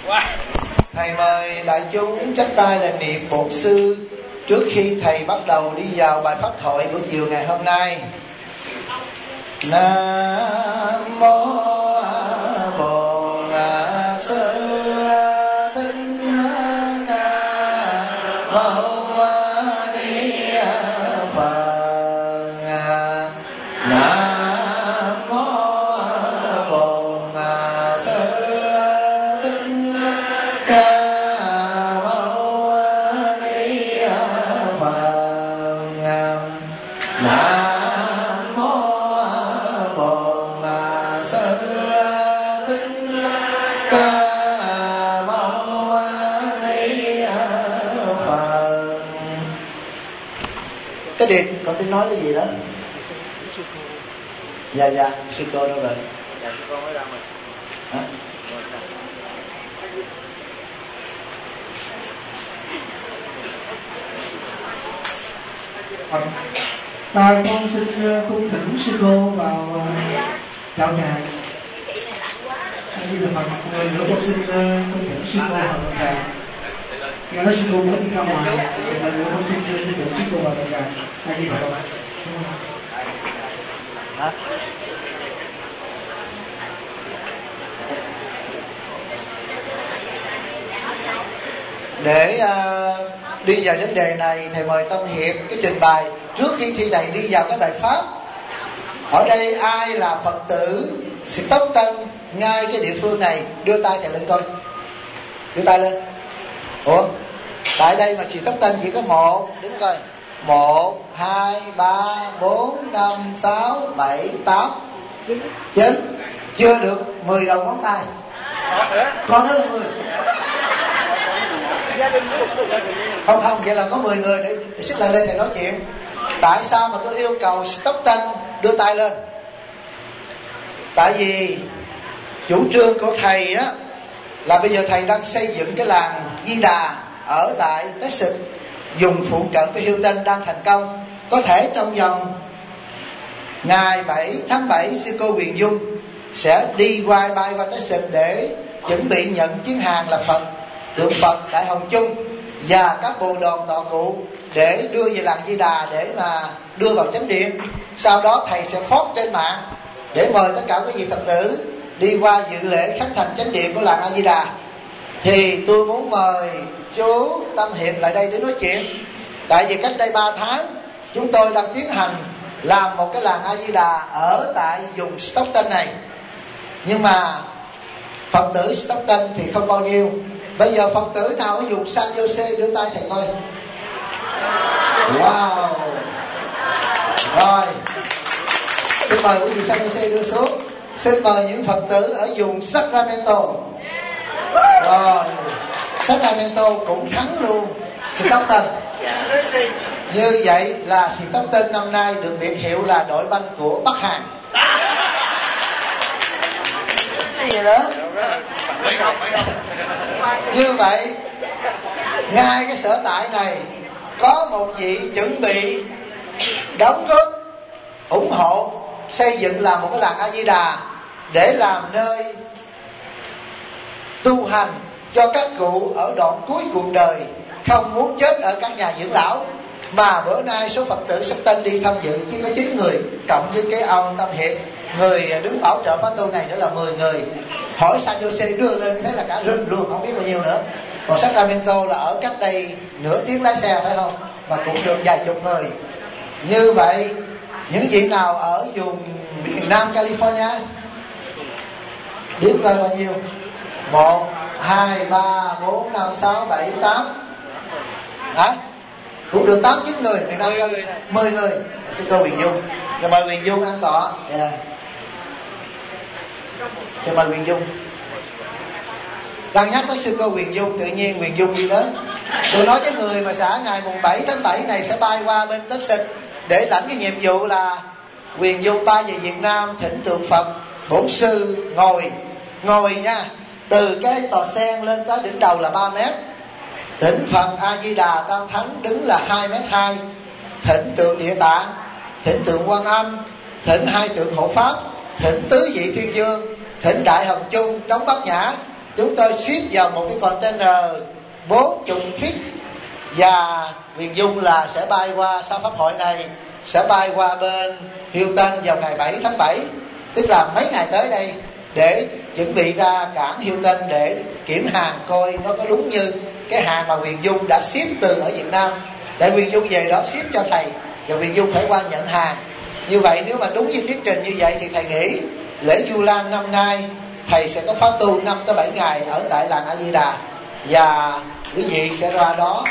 Thầy mời đại chúng chắp tay là niệm Bổn Sư trước khi thầy bắt đầu đi vào bài pháp thoại của chiều ngày hôm nay. Nam mô Bổn Sư Thích Ca Mâu Ni Phật. Nam mô Bổn Sư Thích Ca Mâu Ni Phật. Nam mô Bổn Sư Thích Ca Mâu Ni Phật. Cái điện con tính nói cái gì đó? Dạ sư cô đâu rồi? Dạ sư cô mới ra rồi. Hả? Con xin cung thỉnh sư cô vào chào tràng. Như là Phật một người nữa con xin cung thỉnh sư cô vào chào tràng. Nghe nói sư cô mới đi ra ngoài, một lần nữa con xin cung thỉnh sư cô vào chào tràng. Hay đi vào Hả? Để đi vào vấn đề này, thầy mời Tâm Hiệp cái trình bày trước khi thầy đi vào cái bài pháp. Ở đây ai là Phật tử Stockton ngay cái địa phương này, đưa tay thầy lên coi. Đưa tay lên. Ủa? Tại đây mà Stockton chỉ có một, đứng coi. 1, 2, 3, 4, 5, 6, 7, 8, 9. Chưa được 10 đầu ngón tay. Con nói là 10. Không, vậy là có 10 người để xích lại đây thầy nói chuyện. Tại sao mà tôi yêu cầu Stockton đưa tay lên? Tại vì chủ trương của thầy á là bây giờ thầy đang xây dựng cái làng Di Đà ở tại Texas, dùng phụ trợ của Hilton đang thành công. Có thể trong vòng ngày 7 tháng 7 sư cô Huyền Dung sẽ bay qua Texas để chuẩn bị nhận chuyến hàng là Phật, tượng Phật Đại Hồng Chung và các bồ đoàn tọa cụ để đưa về làng Di Đà để mà đưa vào chánh điện. Sau đó thầy sẽ post trên mạng để mời tất cả quý vị Phật tử đi qua dự lễ khánh thành chánh điện của làng A Di Đà. Thì tôi muốn mời chú Tâm Hiệp lại đây để nói chuyện. Tại vì cách đây 3 tháng chúng tôi đang tiến hành làm một cái làng A Di Đà ở tại vùng Stockton này. Nhưng mà Phật tử Stockton thì không bao nhiêu. Bây giờ Phật tử nào ở vùng San Jose đưa tay thầy coi. Wow. Rồi, xin mời quý vị San Jose đưa xuống. Xin mời những Phật tử ở vùng Sacramento. Rồi, Sacramento cũng thắng luôn Stockton. Như vậy là Stockton năm nay được biệt hiệu là đội banh của Bắc Hàn. Cái gì đó? Như vậy, ngay cái sở tại này có một vị chuẩn bị đóng góp ủng hộ xây dựng làm một cái làng A Di Đà để làm nơi tu hành cho các cụ ở đoạn cuối cuộc đời không muốn chết ở các nhà dưỡng lão. Mà bữa nay số Phật tử sắp tên đi tham dự chỉ có 9 người, cộng với cái ông Tâm Hiệp, người đứng bảo trợ pháp tu này nữa là 10 người. Hỏi San Jose đưa lên thế là cả rừng luôn, không biết bao nhiêu nữa. Còn Sacramento là ở cách đây nửa tiếng lái xe phải không, mà cũng được vài chục người. Như vậy những vị nào ở vùng miền Nam California đếm coi bao nhiêu? 1, 2, 3, 4, 5, 6, 7, 8 đó. Cũng được 8-9 người, miền Nam 10 người. Sư cô Huyền Dung. Rồi mời Huyền Dung ăn tọa. Yeah. Rồi mời Huyền Dung. Đang nhắc tới sư cô Huyền Dung, tự nhiên Huyền Dung đi đến. Tôi nói với người mà xã ngày mùng 7 tháng 7 này sẽ bay qua bên Texas để lãnh cái nhiệm vụ là Huyền Dung bay về Việt Nam thỉnh tượng Phật. Bổn sư ngồi nha, từ cái tòa sen lên tới đỉnh đầu là 3 mét. Thỉnh Phật A Di Đà Tam Thánh đứng là 2m2. Thỉnh tượng Địa Tạng, thỉnh tượng Quan Âm, thỉnh 2 tượng Hộ Pháp, thỉnh tứ vị Thiên Dương, thỉnh Đại Hồng Chung đóng Bát Nhã, chúng tôi ship vào một cái container 40 feet, và Huyền Dung là sẽ bay qua sau pháp hội này, sẽ bay qua bên Hilton vào ngày 7 tháng 7, tức là mấy ngày tới đây, để chuẩn bị ra cảng Hilton để kiểm hàng coi nó có đúng như cái hàng mà Huyền Dung đã ship từ ở Việt Nam, để Huyền Dung về đó ship cho thầy, và Huyền Dung phải qua nhận hàng. Như vậy nếu mà đúng như thuyết trình như vậy thì thầy nghĩ lễ Vu Lan năm nay thầy sẽ có khóa tu 5 tới 7 ngày ở tại làng A Di Đà, và quý vị sẽ ra đó,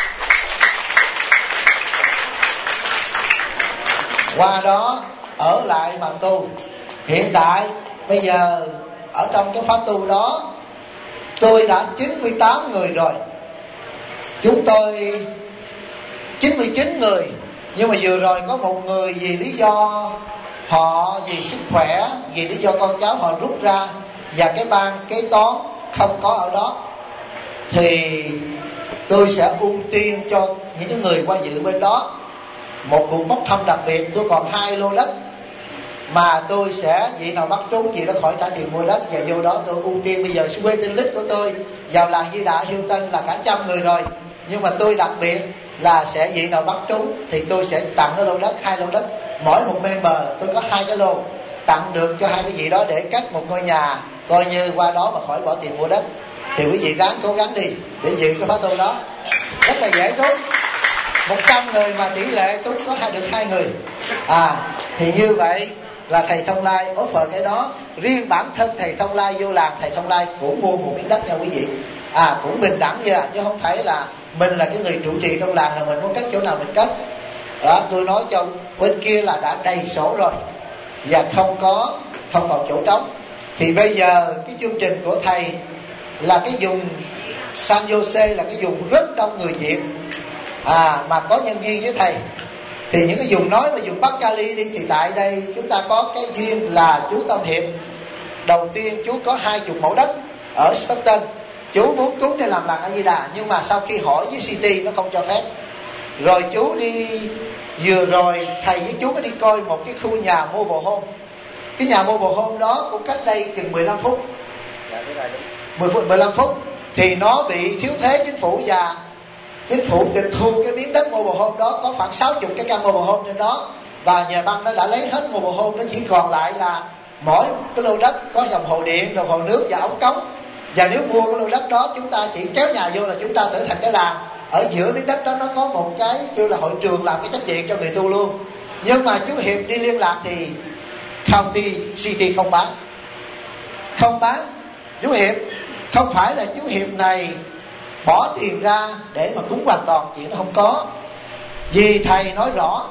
qua đó ở lại mà tu. Hiện tại bây giờ ở trong cái khóa tu đó tôi đã 98 người rồi, chúng tôi 99 người, nhưng mà vừa rồi có một người vì lý do họ vì sức khỏe, vì lý do con cháu họ rút ra, và cái ban kế toán không có ở đó, thì tôi sẽ ưu tiên cho những người qua dự bên đó một cuộc bốc thăm đặc biệt. Tôi còn 2 lô đất mà tôi sẽ, vị nào bắt trúng gì đó khỏi trả tiền mua đất, và vô đó tôi ưu tiên. Bây giờ waiting list của tôi vào làng Di Đà Hilton là cả 100 người rồi, nhưng mà tôi đặc biệt là sẽ vị nào bắt trúng thì tôi sẽ tặng cái lô đất, 2 lô đất, mỗi một member tôi có 2 cái lô tặng được cho 2 cái vị đó, để cắt một ngôi nhà, coi như qua đó mà khỏi bỏ tiền mua đất. Thì quý vị ráng cố gắng đi để dự cái khóa tu đó, rất là dễ trúng. 100 người mà tỷ lệ trúng có được 2 người. Thì như vậy là thầy Thông Lai offer cái đó. Riêng bản thân thầy Thông Lai vô làm, thầy Thông Lai cũng mua một miếng đất nha quý vị. Cũng bình đẳng như chứ không phải là mình là cái người trụ trì trong làng là mình muốn cất chỗ nào mình cất. Đó, tôi nói cho bên kia là đã đầy sổ rồi và không còn chỗ trống. Thì bây giờ cái chương trình của thầy là cái vùng San Jose, là cái vùng rất đông người Việt, mà có nhân viên với thầy. Thì những cái vùng nói là vùng Bắc Cali đi, thì tại đây chúng ta có cái duyên là chú Tâm Hiệp. Đầu tiên chú có 20 mẫu đất ở Stockton, chú muốn cúng để làm làng A Di Đà, nhưng mà sau khi hỏi với City nó không cho phép. Rồi chú đi, vừa rồi thầy với chú có đi coi một cái khu nhà mobile home. Cái nhà mobile home đó cũng cách đây chừng 15 phút 15 phút thì nó bị thiếu thế chính phủ, và chính phủ tịch thu cái miếng đất mobile home đó, có khoảng 60 cái căn mobile home trên đó, và nhà băng nó đã lấy hết mobile home, nó chỉ còn lại là mỗi cái lô đất có dòng hồ điện, đồng hồ nước và ống cống. Và nếu mua cái lô đất đó, chúng ta chỉ kéo nhà vô là chúng ta trở thành cái làng. Ở giữa miếng đất đó nó có một cái kêu là hội trường làm cái trách điện cho người tu luôn. Nhưng mà chú Hiệp đi liên lạc thì County City không bán. Chú Hiệp không phải là chú Hiệp này bỏ tiền ra để mà cúng hoàn toàn, chuyện nó không có. Vì thầy nói rõ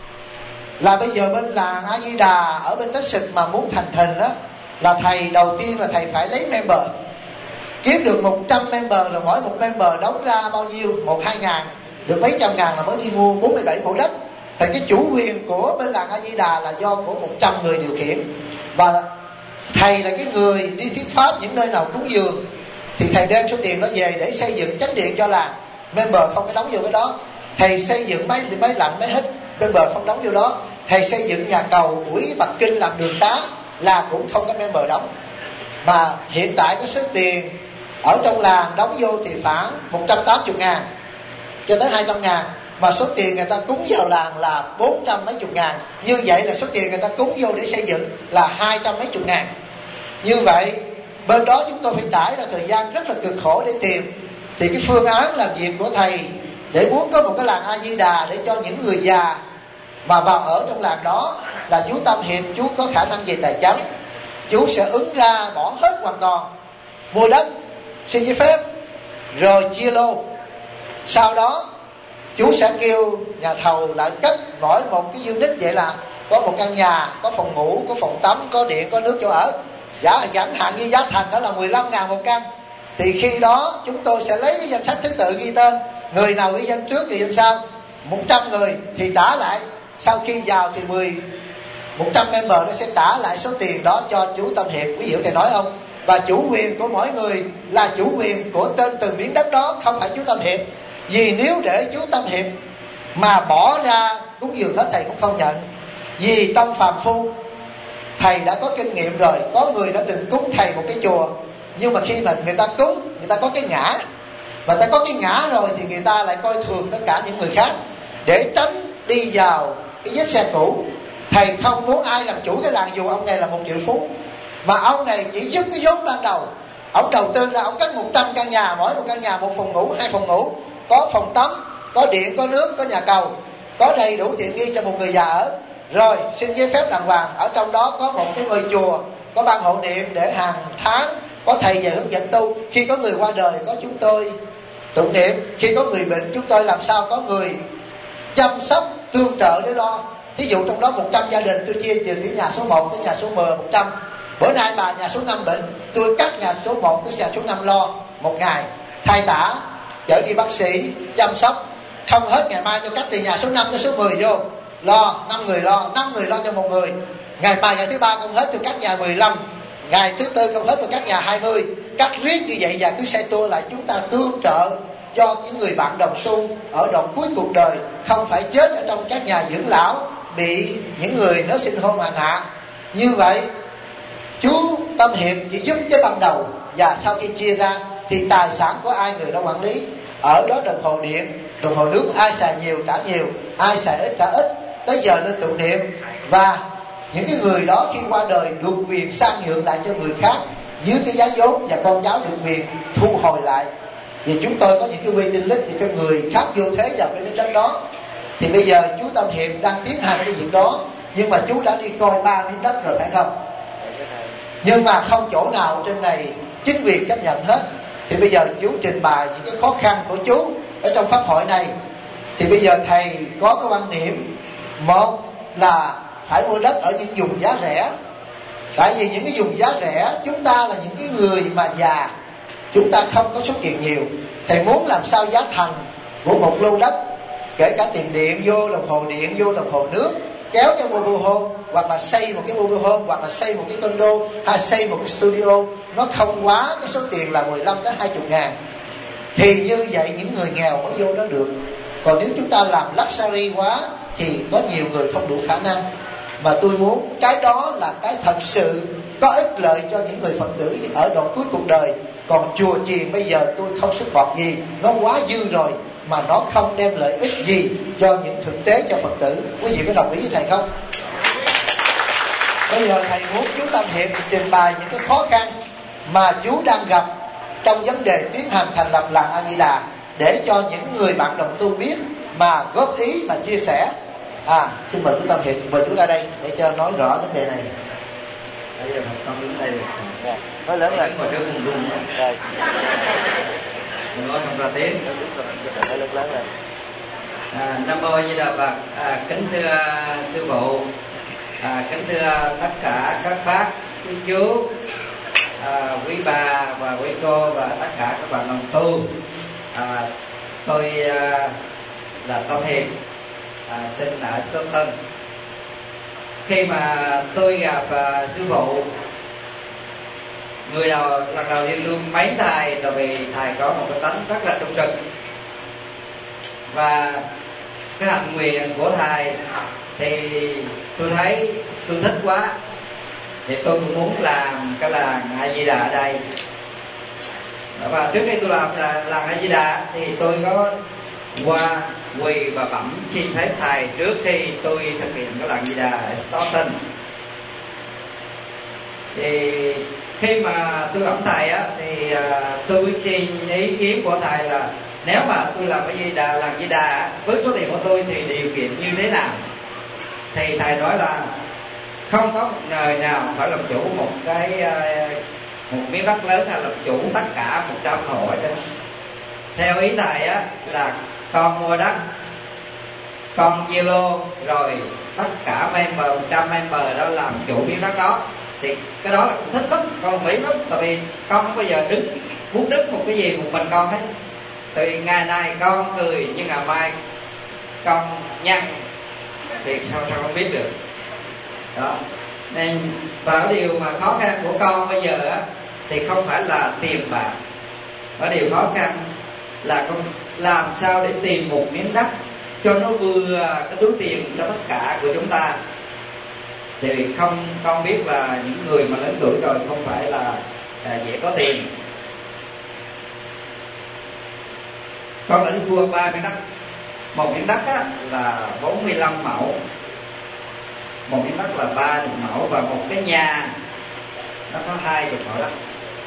là bây giờ bên làng A Di Đà ở bên Texas mà muốn thành hình đó, là thầy đầu tiên là thầy phải lấy member, kiếm được 100 member, rồi mỗi một member đóng ra bao nhiêu, 1-2 ngàn, được mấy trăm ngàn là mới đi mua 47 mẫu đất. Thì cái chủ quyền của bên làng A Di Đà là do của 100 người điều khiển, và thầy là cái người đi thuyết pháp những nơi nào cúng dường thì thầy đem số tiền đó về để xây dựng chánh điện cho làng. Member không có đóng vô cái đó. Thầy xây dựng máy lạnh, máy hít, member không đóng vô đó. Thầy xây dựng nhà cầu, ủi bạch kinh, làm đường xá là cũng không có member đóng. Mà hiện tại có số tiền ở trong làng đóng vô thì khoảng 180 ngàn cho tới 200 ngàn, mà số tiền người ta cúng vào làng là 400 mấy chục ngàn. Như vậy là số tiền người ta cúng vô để xây dựng là 200 mấy chục ngàn. Như vậy bên đó chúng tôi phải trải ra thời gian rất là cực khổ để tìm. Thì cái phương án làm việc của thầy để muốn có một cái làng A Di Đà để cho những người già mà vào ở trong làng đó là chú Tâm Hiệp, chú có khả năng về tài chính, chú sẽ ứng ra bỏ hết hoàn toàn, mua đất, xin giấy phép, rồi chia lô. Sau đó chú sẽ kêu nhà thầu lại cất mỗi một cái unit, vậy là có một căn nhà, có phòng ngủ, có phòng tắm, có điện, có nước chỗ ở. Chẳng hạn như giá thành đó là 15 ngàn một căn. Thì khi đó chúng tôi sẽ lấy cái danh sách thứ tự ghi tên, người nào ghi danh trước thì danh sau. 100 người thì trả lại, sau khi vào thì 100 member nó sẽ trả lại số tiền đó cho chú Tâm Hiệp. Quý vị thầy nói không? Và chủ quyền của mỗi người là chủ quyền của trên từng miếng đất đó, không phải chú Tâm Hiệp. Vì nếu để chú Tâm Hiệp mà bỏ ra cúng dường hết thầy cũng không nhận. Vì trong phàm phu thầy đã có kinh nghiệm rồi, có người đã từng cúng thầy một cái chùa Nhưng mà khi mà người ta cúng, người ta có cái ngã, và ta có cái ngã rồi thì người ta lại coi thường tất cả những người khác, để tránh đi vào cái vết xe cũ. Thầy không muốn ai làm chủ cái làng dù ông này là 1 triệu phú, mà ông này chỉ giúp cái vốn ban đầu. Ông đầu tư ra, ông cất 100 căn nhà, mỗi một căn nhà 1 phòng ngủ, 2 phòng ngủ, có phòng tắm, có điện, có nước, có nhà cầu, có đầy đủ tiện nghi cho một người già ở. Rồi xin giấy phép đàng hoàng. Ở trong đó có một cái ngôi chùa, có ban hộ niệm để hàng tháng có thầy về hướng dẫn tu. Khi có người qua đời có chúng tôi tụng niệm, khi có người bệnh chúng tôi làm sao có người chăm sóc tương trợ để lo. Ví dụ trong đó 100 gia đình, tôi chia từ cái nhà số 1 tới nhà số 10 100. Bữa nay bà nhà số 5 bệnh, tôi cắt nhà số 1 tới nhà số 5 lo một ngày, thay tả, chở đi bác sĩ, chăm sóc. Không hết ngày mai tôi cắt từ nhà số 5 tới số 10 vô, lo 5 người lo, 5 người lo cho một người. Ngày mai ngày thứ 3 không hết tôi cắt nhà 15, ngày thứ 4 không hết tôi cắt nhà 20. Cắt riết như vậy và cứ xe tour lại, chúng ta tương trợ cho những người bạn đồng tu ở đoạn cuối cuộc đời, không phải chết ở trong các nhà dưỡng lão bị những người nó sinh hôn hạ. Như vậy chú Tâm Hiệp chỉ giúp cái ban đầu, và sau khi chia ra thì tài sản của ai người đó quản lý. Ở đó đồng hồ điện, đồng hồ nước, ai xài nhiều trả nhiều, ai xài ít trả ít. Tới giờ lên tụng niệm, và những cái người đó khi qua đời được quyền sang nhượng lại cho người khác dưới cái giá vốn, và con cháu được quyền thu hồi lại. Vì chúng tôi có những cái quy định lít thì cho người khác vô thế vào cái miếng đất đó. Thì bây giờ chú Tâm Hiệp đang tiến hành cái việc đó, nhưng mà chú đã đi coi 3 miếng đất rồi phải không? Nhưng mà không chỗ nào trên này chính quyền chấp nhận hết. Thì bây giờ chú trình bày những cái khó khăn của chú ở trong pháp hội này. Thì bây giờ thầy có cái quan niệm, một là phải mua đất ở những vùng giá rẻ. Tại vì những cái vùng giá rẻ, chúng ta là những cái người mà già, chúng ta không có số tiền nhiều. Thầy muốn làm sao giá thành của một lô đất, kể cả tiền điện vô, đồng hồ điện vô, đồng hồ nước, kéo cho mobile home, hoặc là xây một cái mobile home, hoặc là xây một cái condo, hay xây một cái studio, nó không quá cái số tiền là 15 đến 20 ngàn. Thì như vậy những người nghèo mới vô đó được. Còn nếu chúng ta làm luxury quá thì có nhiều người không đủ khả năng. Mà tôi muốn cái đó là cái thật sự có ích lợi cho những người Phật tử ở đoạn cuối cuộc đời. Còn chùa chiền bây giờ tôi không sức bọt gì, nó quá dư rồi, mà nó không đem lợi ích gì cho những thực tế cho Phật tử. Quý vị có đồng ý với thầy không? Bây giờ thầy muốn chú Tâm Hiệp trình bày những cái khó khăn mà chú đang gặp trong vấn đề tiến hành thành lập làng A Di Đà, để cho những người bạn đồng tu biết mà góp ý mà chia sẻ. Xin mời chú Tâm Hiệp, mời chú ra đây để cho nói rõ vấn đề này. Bây giờ con đứng đây được. Nói lớn lên. Ngồi trước cùng luôn. Rồi. Mình nói không ra tiếng. Nói lớn lên. Nam mô A Di Đà Phật. Kính thưa sư phụ, kính thưa tất cả các bác, quý chú, quý bà và quý cô và tất cả các bạn đồng tu. Tôi là Tâm Hiệp, sinh ở Xuân Tân. Khi mà tôi gặp sư phụ, lần đầu tiên tôi mấy thầy, tại vì thầy có một cái tánh rất là trung trực, và cái hạnh nguyện của thầy thì tôi thấy tôi thích quá, thì tôi cũng muốn làm cái làng A Di Đà ở đây. Và trước khi tôi làm làng A Di Đà thì tôi có qua quỳ và bẩm xin phép thầy trước khi tôi thực hiện cái làng A Di Đà ở Stockton. Thì khi mà tôi bẩm thầy á, thì tôi quyết xin ý kiến của thầy là nếu mà tôi làm cái làng Di Đà với số tiền của tôi thì điều kiện như thế nào. Thì thầy nói là không có một người nào phải làm chủ một miếng đất lớn hay làm chủ tất cả 100 hộ ở trên. Theo ý thầy á là con mua đất, con chia lô, rồi tất cả member 100 member đó làm chủ miếng đất đó. Thì cái đó là cũng thích lắm, con nghĩ lắm. Tại vì con không bao giờ muốn đứng một cái gì một mình con hết. Tại vì ngày nay con cười nhưng ngày mai con nhăn thì sao không biết được đó. Nên và điều mà khó khăn của con bây giờ á thì không phải là tiền bạc, và điều khó khăn là con làm sao để tìm một miếng đất cho nó vừa cái túi tiền cho tất cả của chúng ta. Thì con biết là những người mà lớn tuổi rồi không phải là dễ có tiền. Con đã đi mua 3 miếng đất. Một miếng đất á, là 45 mẫu, một miếng đất là 30 mẫu, và một cái nhà nó có 20 mẫu đất.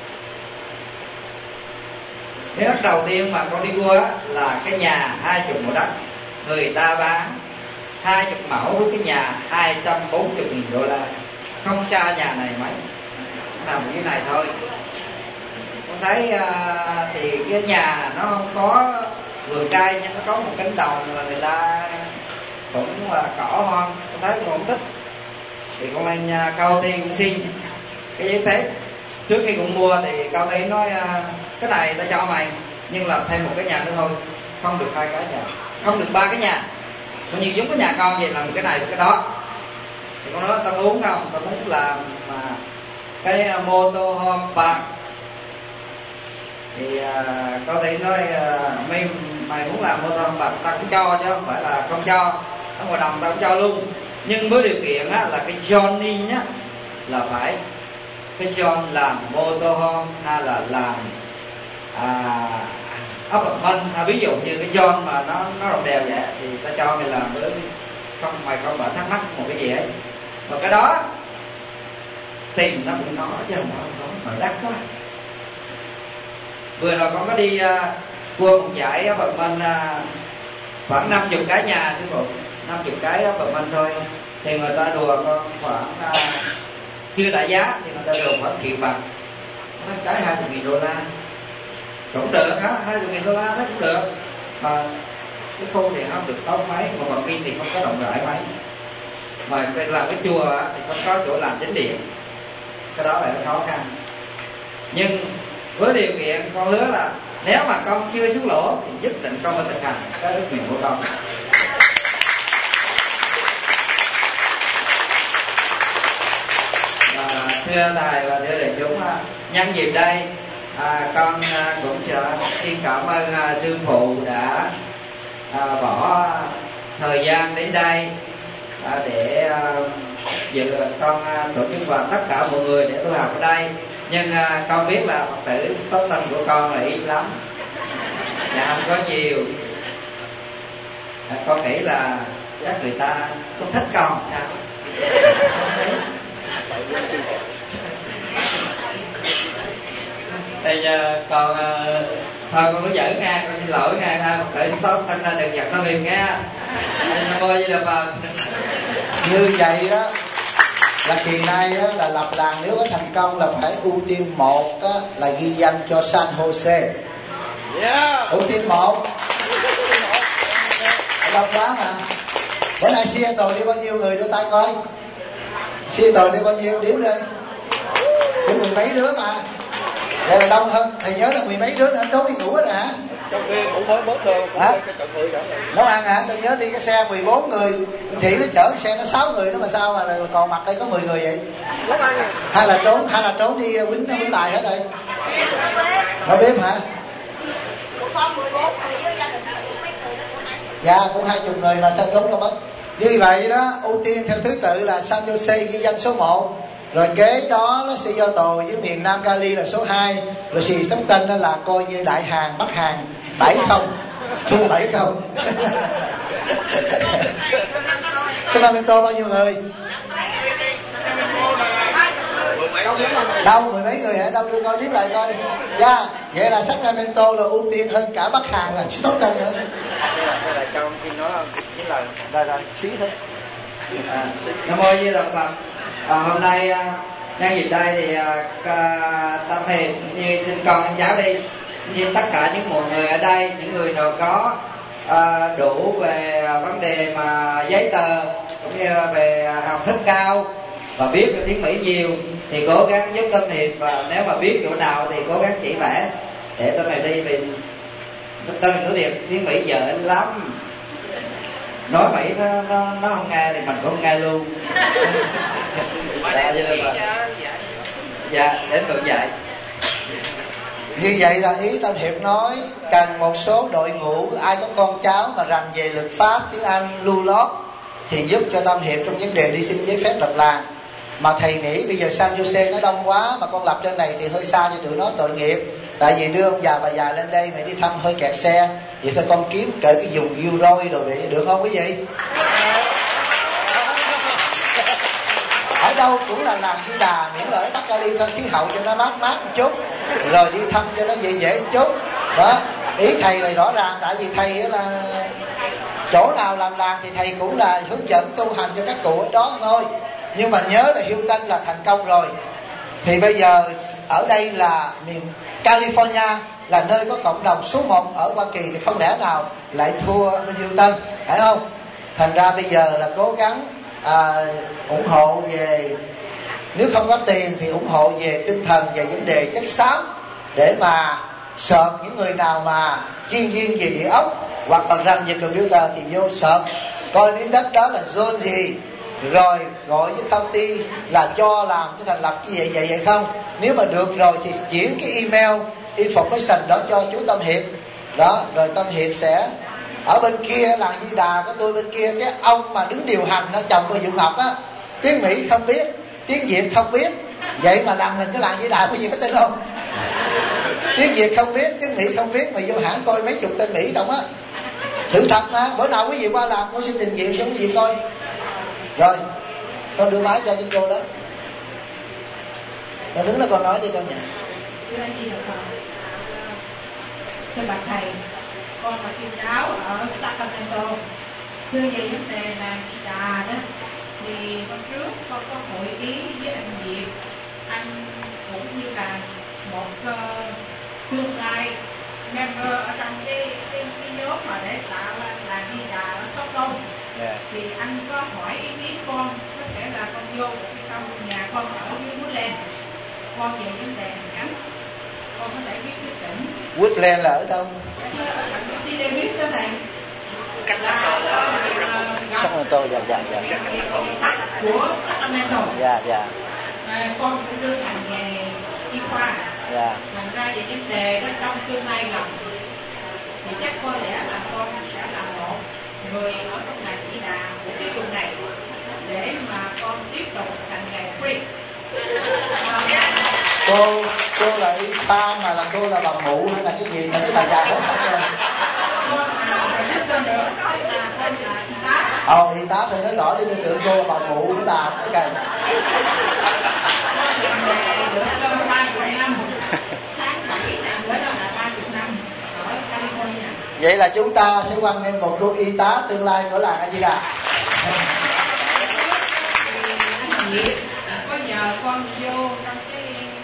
Miếng đất đầu tiên mà con đi mua á, là cái nhà 20 mẫu đất, người ta bán 20 mẫu với cái nhà 240.000 đô la, không xa nhà này mấy, nằm như này thôi. Con thấy thì cái nhà nó không có vườn cây, nhưng nó có một cánh đồng mà người ta cũng cỏ hoang, con thấy con không thích. Thì con lên Cao Tiên xin cái giấy phép. Trước khi con mua thì Cao Tiên nói cái này ta cho mày, nhưng là thêm một cái nhà nữa thôi, không được 2 cái nhà, không được 3 cái nhà, coi như giống cái nhà con vậy, làm cái này cái đó. Thì con nói tao muốn không, tao muốn làm cái mô tô home park. Thì có thể nói mày muốn làm mô tô home park tao cũng cho, chứ không phải là không cho, ở ngoài đồng tao cũng cho luôn. Nhưng với điều kiện á, là cái Johnny á, là phải cái John làm mô tô home hay là làm apartment, hay ví dụ như cái John mà nó đồng đều vậy thì ta cho mày làm với, không mày không phải thắc mắc một cái gì ấy. Và cái đó tiền nó cũng có chứ không có đắt quá. Vừa rồi con có đi mua một giải apartment khoảng 50 cái nhà, sư phụ, 50 cái apartment thôi. Thì người ta đùa con khoảng chưa đại giá thì người ta đùa khoảng 1 triệu bạc, cái 20.000 đô la cũng được á, 20.000 đô la thấy cũng được. Mà cái khu thì không được tốt mấy, mà còn viên thì không có rộng rãi mấy. Mà phải làm cái chùa thì không có chỗ làm chính điện, cái đó là khó khăn. Nhưng với điều kiện con hứa là nếu mà con chưa xuống lỗ thì nhất định con phải thực hành cái ước nguyện của con. Thưa thầy và thưa đại chúng, nhân dịp đây con cũng xin cảm ơn sư phụ đã bỏ thời gian đến đây để dự con tổ chức, và tất cả mọi người để tôi học ở đây. Nhưng con biết là Phật tử Stockton của con là ít lắm, không có nhiều. Con nghĩ là chắc người ta không thích con sao. Thì còn thôi con có giỡn nha, con xin lỗi nha, Phật tử Stockton ra đừng giận nó liền nha. Nam mô Di Đà Phật. Như vậy đó là kỳ nay đó, là lập làng nếu có thành công là phải ưu tiên một đó, là ghi danh cho San Jose. Ưu tiên một. Đông quá mà. Bữa nay Seattle đi bao nhiêu người đưa tay coi. Seattle đi bao nhiêu điểm lên. Chỉ 10 mấy đứa mà. Vậy là đông hơn. Thầy nhớ là 10 mấy đứa nữa trốn đi ngủ hết hả? Trong khi ngủ mới bớt thôi. Nấu ăn hả? Tôi nhớ đi cái xe 14 người, Thị nó chở cái xe nó 6 người đó mà sao mà còn mặt đây có 10 người vậy? Hay là trốn đi quýnh bài hết rồi? Nó biết hả? Dạ cũng 20 người mà sao trốn đâu mất. Như vậy đó, ưu tiên theo thứ tự là San Jose ghi danh số 1, rồi kế đó nó sẽ do Tồ với miền Nam Cali là số 2, rồi xì Stockton đó là coi như Đại Hàn, Bắc Hàn 7-0, thua 7-0. Sacramento bao nhiêu người? Đâu 10 mấy người hả? Đâu tôi coi tiếp lại coi. Dạ, vậy là Sacramento là ưu tiên hơn cả Bắc Hàn là Stockton nữa. Là cho khi nói chỉ là đây xí thế. Nam mô Di Đà Phật. Hôm nay nhân dịp đây thì Tâm Hiệp như xin con cháu đi, như tất cả những mọi người ở đây, những người nào có đủ về vấn đề mà giấy tờ cũng như về học thức cao và biết được tiếng Mỹ nhiều thì cố gắng giúp Tâm Hiệp, và nếu mà biết chỗ nào thì cố gắng chỉ vẽ để Tâm Hiệp đi. Vì Tâm Hiệp nói thiệt tiếng Mỹ dở lắm, nói Mỹ nó không nghe thì mình cũng không nghe luôn. Dạ đến được dạy. Như vậy là ý Tâm Hiệp nói cần một số đội ngũ ai có con cháu mà rành về luật pháp, tiếng Anh, lưu lót thì giúp cho Tâm Hiệp trong vấn đề đi xin giấy phép lập làng. Mà thầy nghĩ bây giờ San Jose nó đông quá, mà con lập trên này thì hơi xa cho tụi nó, tội nghiệp. Tại vì đưa ông già bà già lên đây mày đi thăm hơi kẹt xe, vậy thôi con kiếm cỡ cái dùng Euro rồi để được không quý vị? Ở đâu cũng là làm Di Đà, miễn là ở Bắc Cali thôi, khí hậu cho nó mát mát một chút, rồi đi thăm cho nó dễ dễ một chút. Đó, ý thầy là rõ ràng, tại vì thầy là chỗ nào làm làng thì thầy cũng là hướng dẫn tu hành cho các cụ ở đó thôi. Nhưng mà nhớ là Hilton là thành công rồi, thì bây giờ ở đây là miền California là nơi có cộng đồng số 1 ở Hoa Kỳ, thì không lẽ nào lại thua bên Hilton, phải không? Thành ra bây giờ là cố gắng ủng hộ về, nếu không có tiền thì ủng hộ về tinh thần, về vấn đề chất xám, để mà sợt những người nào mà chuyên viên về địa ốc hoặc là rành về computer thì vô sợt coi miếng đất đó là zone gì, rồi gọi với công ty là cho làm cái thành lập cái vậy không. Nếu mà được rồi thì chuyển cái email information đó cho chú Tâm Hiệp đó, rồi Tâm Hiệp sẽ ở bên kia làng Di Đà của tôi, bên kia cái ông mà đứng điều hành đó, chồng tôi Dũng Ngọc á, tiếng Mỹ không biết, tiếng Việt không biết, vậy mà làm mình cái làng Di Đà có gì có tin không? Tiếng Việt không biết, tiếng Mỹ không biết, mà vô hãng coi mấy chục tên Mỹ đâu á, sự thật mà. Bữa nào quý vị qua làm tôi xin trình diện cho quý vị coi. Rồi con đưa máy cho cô đó, con đứng đó con nói đi con nhỉ. Thưa bà thầy, con là Kim giáo ở Sacramento. Thưa về vấn đề làm Di Đà đó, thì hôm trước con có hội ý với anh Việt, anh cũng như là một tương lai member ở trong cái nhóm mà để tạo là Di Đà ở Stockholm. Thì anh có hỏi ý kiến con, có thể là con vô cái trong nhà con ở dưới Woodland, con về vấn đề ngắn con có thể biết cái tỉnh Woodland là ở đâu? ở cạnh C. Davis đó thầy, Sacramento, dạ tắt của Sacramento. Dạ. Con cũng đương hành nghề y khoa. Thành ra về vấn đề đó trong tương lai gần thì chắc có lẽ là con sẽ là một người ở trong làng Di Đà của cái vùng này để mà con tiếp tục hành nghề free. Cô là y khoa mà là cô là bà mụ hay là cái gì mà cái bà già hết sẵn rồi? Con là register nữa, là con là y tá. Y tá phải nói rõ đi, tôi tưởng cô là bà mụ của bà cái kìa. Được 30 năm, tháng 7 này bữa đó là 30 năm ở California. Vậy là chúng ta sẽ hoan nghênh một cô y tá tương lai của làng A Di Đà. Anh Diệp có nhờ con vô trong cái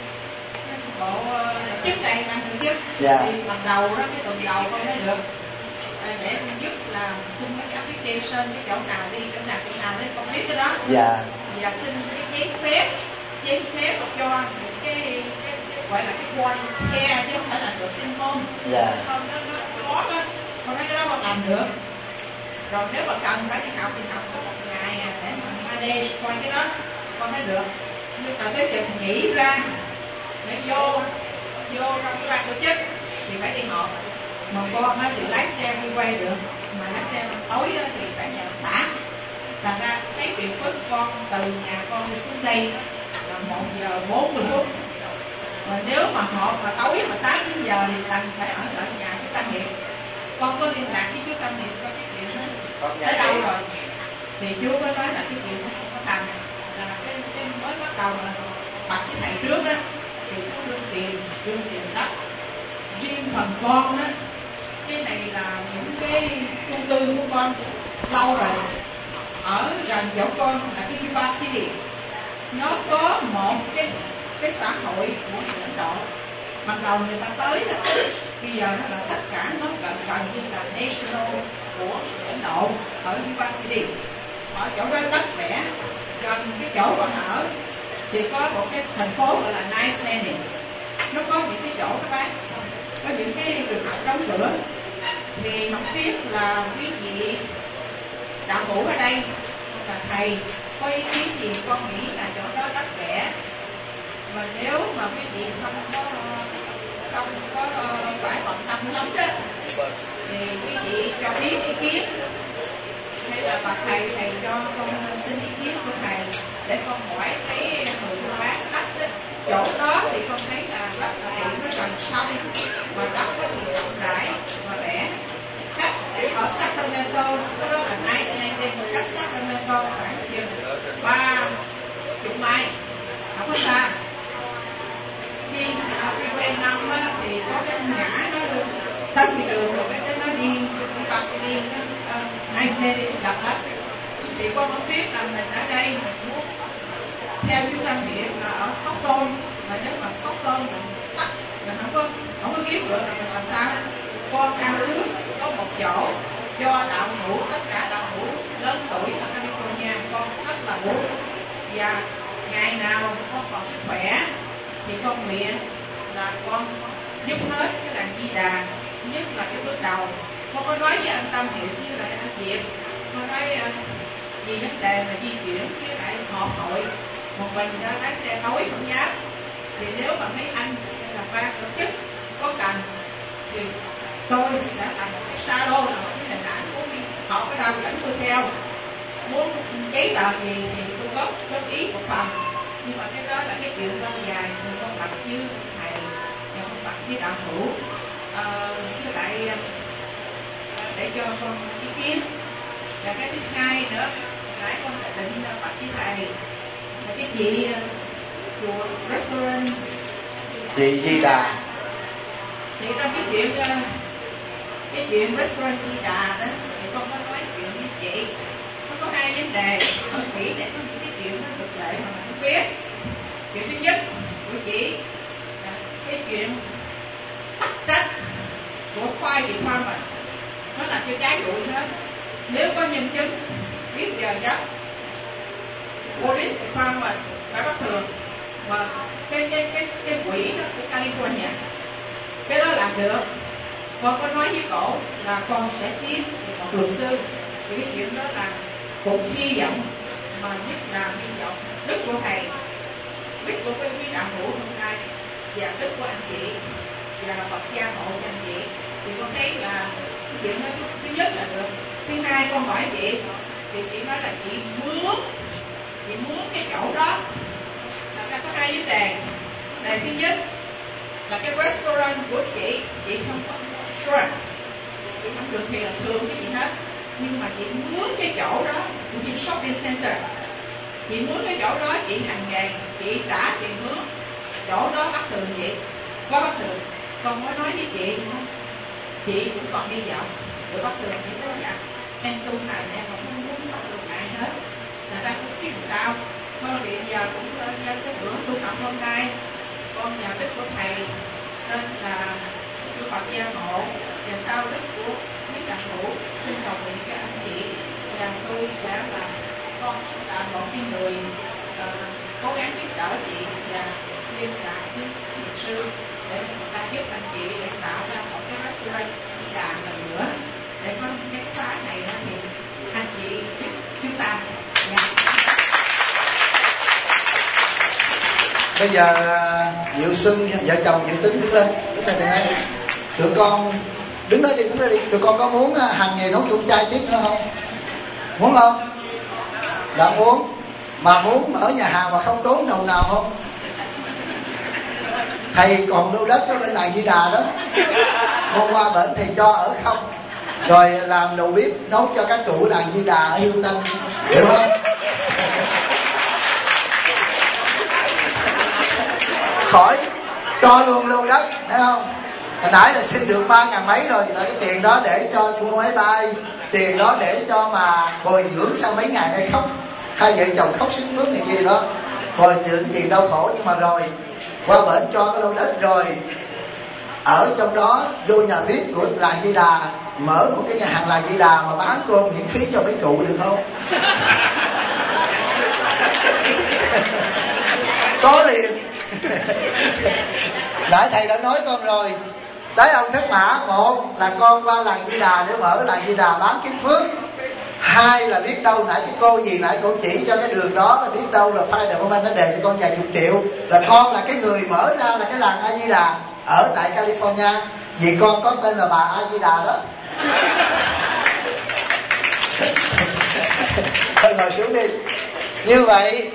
bộ chức này ban tổ chức. Thì lần đầu đó, cái tuần đầu con mới được để con giúp là xin cái application, cái chỗ nào đi, chỗ nào đấy con biết cái đó. Và xin cái giấy phép cho cái gọi là cái one care, chứ không phải là được xin home. Không, nó đó, con thấy cái đó con làm được. Rồi nếu mà cần phải đi học thì học có một ngày để mà manage coi cái đó con thấy được. Nhưng mà tới chừng nghỉ ra để vô trong cái ban tổ chức thì phải đi họp. Mà con thì lái xe đi quay được, mà lái xe tối thì phải nhờ xã. Thành ra thấy việc phức con từ nhà con đi xuống đây là 1:40. Mà nếu mà họp mà tối mà 8-9 giờ thì đành phải ở lại nhà chú Tâm Hiệp. Con có liên lạc với chú Tâm Hiệp coi cái chuyện đó tới đâu rồi. Thì chú có nói là cái chuyện nó không có thành, là cái mới bắt đầu là bật cái thầy trước đó thì chú đương tiền đất. Riêng phần con đó, cái này là những cái chung cư của con lâu rồi, ở gần chỗ con là cái Yuba City. Nó có một cái xã hội của người Ấn Độ. Ban đầu người ta tới đó, bây giờ nó là tất cả nó gần như là national của người Ấn Độ ở Yuba City. Ở chỗ đó đất rẻ, gần cái chỗ con ở thì có một cái thành phố gọi là Nice Landing. Nó có những cái chỗ các bác, có những cái trường học đóng cửa. Thì không biết là quý vị đạo hữu ở đây là thầy có ý kiến gì, con nghĩ là chỗ đó đất rẻ. Mà nếu mà quý vị không có phải bận tâm lắm đó thì quý vị cho biết ý kiến, hay là bà thầy cho con xin ý kiến của thầy để con hỏi cái người bán đất đó. Chỗ đó thì con thấy là rất là tiện, nó gần sông và đất có thì rộng rãi và rẻ. Cách để ở Sacramento, cái đó là nice name, cách Sacramento khoảng chừng 30 mai, không có xa. Đi ở freeway 5 á, thì có cái ngã nó tân thì đường rồi cái nó đi Pasadena, nice name đi gặp hết. Thì con không biết là mình ở đây mình muốn theo chúng ta biết là ở Stockton, mà nếu mà Stockton mình tắt mình không có kiếm được là mình làm sao? Con ao ước có một chỗ cho đạo hữu, tất cả đạo hữu lớn tuổi ở California, con rất là muốn. Và ngày nào con còn sức khỏe thì con nguyện là con giúp hết cái làng Di Đà, nhất là cái bước đầu. Con có nói với anh Tâm Hiệp với lại anh Diệp, con nói vì vấn đề mà di chuyển với lại họp hội một mình lái xe tối không dám, thì nếu mà mấy anh là ban tổ chức có cần thì tôi sẽ làm một cái salon, là một cái hình ảnh muốn đi họp ở đâu dẫn tôi theo, muốn giấy tờ gì thì tôi góp ý một phần. Nhưng mà cái đó là cái chuyện lâu dài, thì con bật với thầy và con bật với đạo hữu, với lại để cho con ý kiến. Và cái thứ hai nữa, nãy con đã định bật với thầy là cái chị chùa restaurant chị Di Đà. Thì trong cái chuyện restaurant Di Đà đó thì con có nói chuyện với chị, nó có hai vấn đề con nghĩ để có những cái chuyện nó thực lệ mà mình không biết. Chuyện thứ nhất của chị là cái chuyện tắc trách của fire department, nó là cho trái bụi hết. Nếu có nhân chứng biết giờ giấc police department phải bắt thường, mà cái quỹ đó của California cái đó làm được. Con có nói với cổ là con sẽ kiếm một luật sư, thì cái chuyện đó là cũng hy vọng, mà nhất là hy vọng đức của thầy, đức của quý đạo hữu hôm nay và đức của anh chị và Phật gia hộ cho anh chị, thì con thấy là cái chuyện đó thứ nhất là được. Thứ hai con hỏi chị thì chị nói là chị muốn cái chỗ đó là ta có hai vấn đề. Đề thứ nhất là cái restaurant của chị không có sure, chị không được thì là thường cái gì hết, nhưng mà chị muốn cái chỗ đó cũng như shopping center, chị muốn cái chỗ đó chị hành nghề, chị trả tiền mướn, chỗ đó bắt thường chị có bắt thường. Con có nói với chị cũng còn hy vọng để bắt thường. Chị nói dạ em tu này em không muốn bắt được ai hết, là ta cũng biết sao. Thôi bây giờ cũng lên cái bữa tu học hôm nay con nhờ đức của thầy nên là chư Phật gia hộ, và sau đức của quý đạo hữu xin cầu nguyện các anh chị, và tôi sẽ là một cái người cố gắng giúp đỡ chị và liên lạc với luật sư để người ta giúp anh chị để tạo ra một cái restaurant Di Đà lần nữa, để có cái khóa này thì anh chị giúp chúng ta. Bây giờ Diệu Xuân vợ chồng Diệu Tính đứng lên, đứng lên đây. Tụi con đứng đó đi, tụi con có muốn hành nghề nấu chung chay tiếp nữa không? Muốn không? Đã muốn. Mà muốn mở nhà hàng mà không tốn đồng nào không? Thầy còn lô đất ở bên làng Di Đà đó, hôm qua bển thầy cho ở không, rồi làm đầu bếp nấu cho các cụ làng Di Đà ở Hiêu Tân, hiểu không? Khỏi cho luôn lô đất, thấy không? Hồi nãy là xin được 3.000 mấy rồi, là cái tiền đó để cho mua máy bay, tiền đó để cho mà bồi dưỡng sau mấy ngày đây khóc, hai vợ chồng khóc sức mướt này kia đó, bồi dưỡng tiền đau khổ. Nhưng mà rồi qua bển cho cái lô đất rồi, ở trong đó vô nhà bếp của làng Di Đà, mở một cái nhà hàng làng Di Đà mà bán cơm miễn phí cho mấy cụ được không? Có liền. Nãy thầy đã nói con rồi, tới ông Thất Mã, một là con qua làng Di Đà để mở làng Di Đà bán kiếm phước, hai là biết đâu nãy cái cô gì nãy cô chỉ cho cái đường đó, là biết đâu là file development nó đề cho con vài chục triệu, là con là cái người mở ra là cái làng A Di Đà ở tại California, vì con có tên là bà A Di Đà đó. Thôi ngồi xuống đi. Như vậy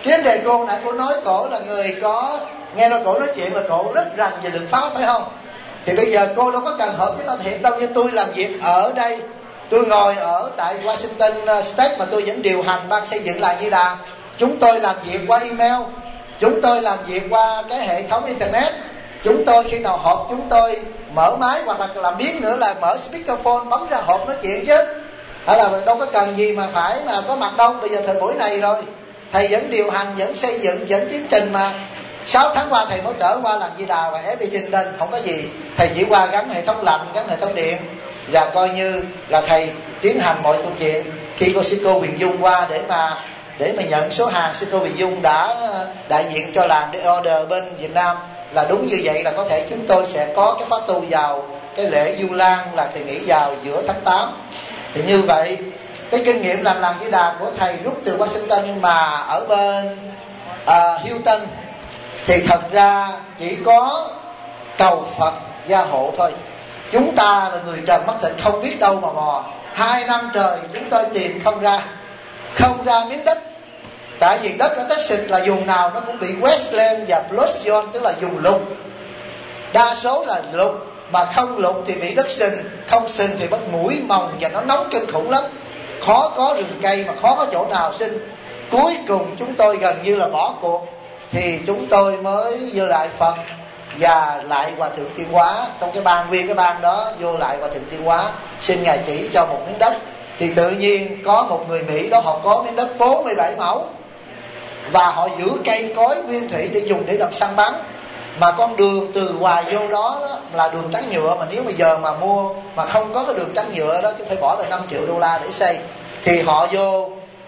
Cái vấn đề cô nãy cô nói cổ là người có nghe nói cổ nói chuyện là cổ rất rành về luật pháp phải không? Thì bây giờ cô đâu có cần hợp với Tâm Hiệp đâu, nhưng tôi làm việc ở đây, tôi ngồi ở tại Washington State mà tôi vẫn điều hành ban xây dựng làng Di Đà. Chúng tôi làm việc qua email, chúng tôi làm việc qua cái hệ thống internet. Chúng tôi khi nào họp chúng tôi mở máy, hoặc là làm biến nữa là mở speakerphone bấm ra họp nói chuyện chứ. Hay là đâu có cần gì mà phải mà có mặt đâu. Bây giờ thời buổi này rồi, thầy vẫn điều hành, vẫn xây dựng, vẫn tiến trình mà. 6 tháng qua thầy mới trở qua làng Di Đà và everything lên, không có gì. Thầy chỉ qua gắn hệ thống lạnh, gắn hệ thống điện, và coi như là thầy tiến hành mọi công chuyện. Khi cô sư cô Huyền Dung qua để mà nhận số hàng, sư cô Huyền Dung đã đại diện cho làng để order bên Việt Nam. Là đúng như vậy, là có thể chúng tôi sẽ có cái phát tu vào cái lễ Du Lan là thầy nghĩ vào giữa tháng 8. Thì như vậy cái kinh nghiệm làm làng Di Đà của thầy rút từ Washington mà ở bên Houston thì thật ra chỉ có cầu Phật gia hộ thôi. Chúng ta là người trần mắt thịt không biết đâu mà mò. 2 năm trời chúng tôi tìm không ra miếng đất. Tại vì đất ở Texas là vùng nào nó cũng bị Westland và Plus Zone, tức là vùng lục. Đa số là lục, mà không lục thì bị đất sình, không sình thì mất mũi mồng và nó nóng kinh khủng lắm. Khó có rừng cây mà khó có chỗ nào sinh. Cuối cùng chúng tôi gần như là bỏ cuộc, thì chúng tôi mới vô lại Phật và lại Hòa Thượng Tiên Hóa. Trong cái ban, nguyên cái ban đó vô lại Hòa Thượng Tiên Hóa, xin Ngài chỉ cho một miếng đất. Thì tự nhiên có một người Mỹ đó, họ có miếng đất 47 mẫu và họ giữ cây cối nguyên thủy để dùng để làm săn bắn. Mà con đường từ ngoài vô đó là đường trắng nhựa, mà nếu bây giờ mà mua mà không có cái đường trắng nhựa đó chứ phải bỏ là 5 triệu đô la để xây. Thì họ vô,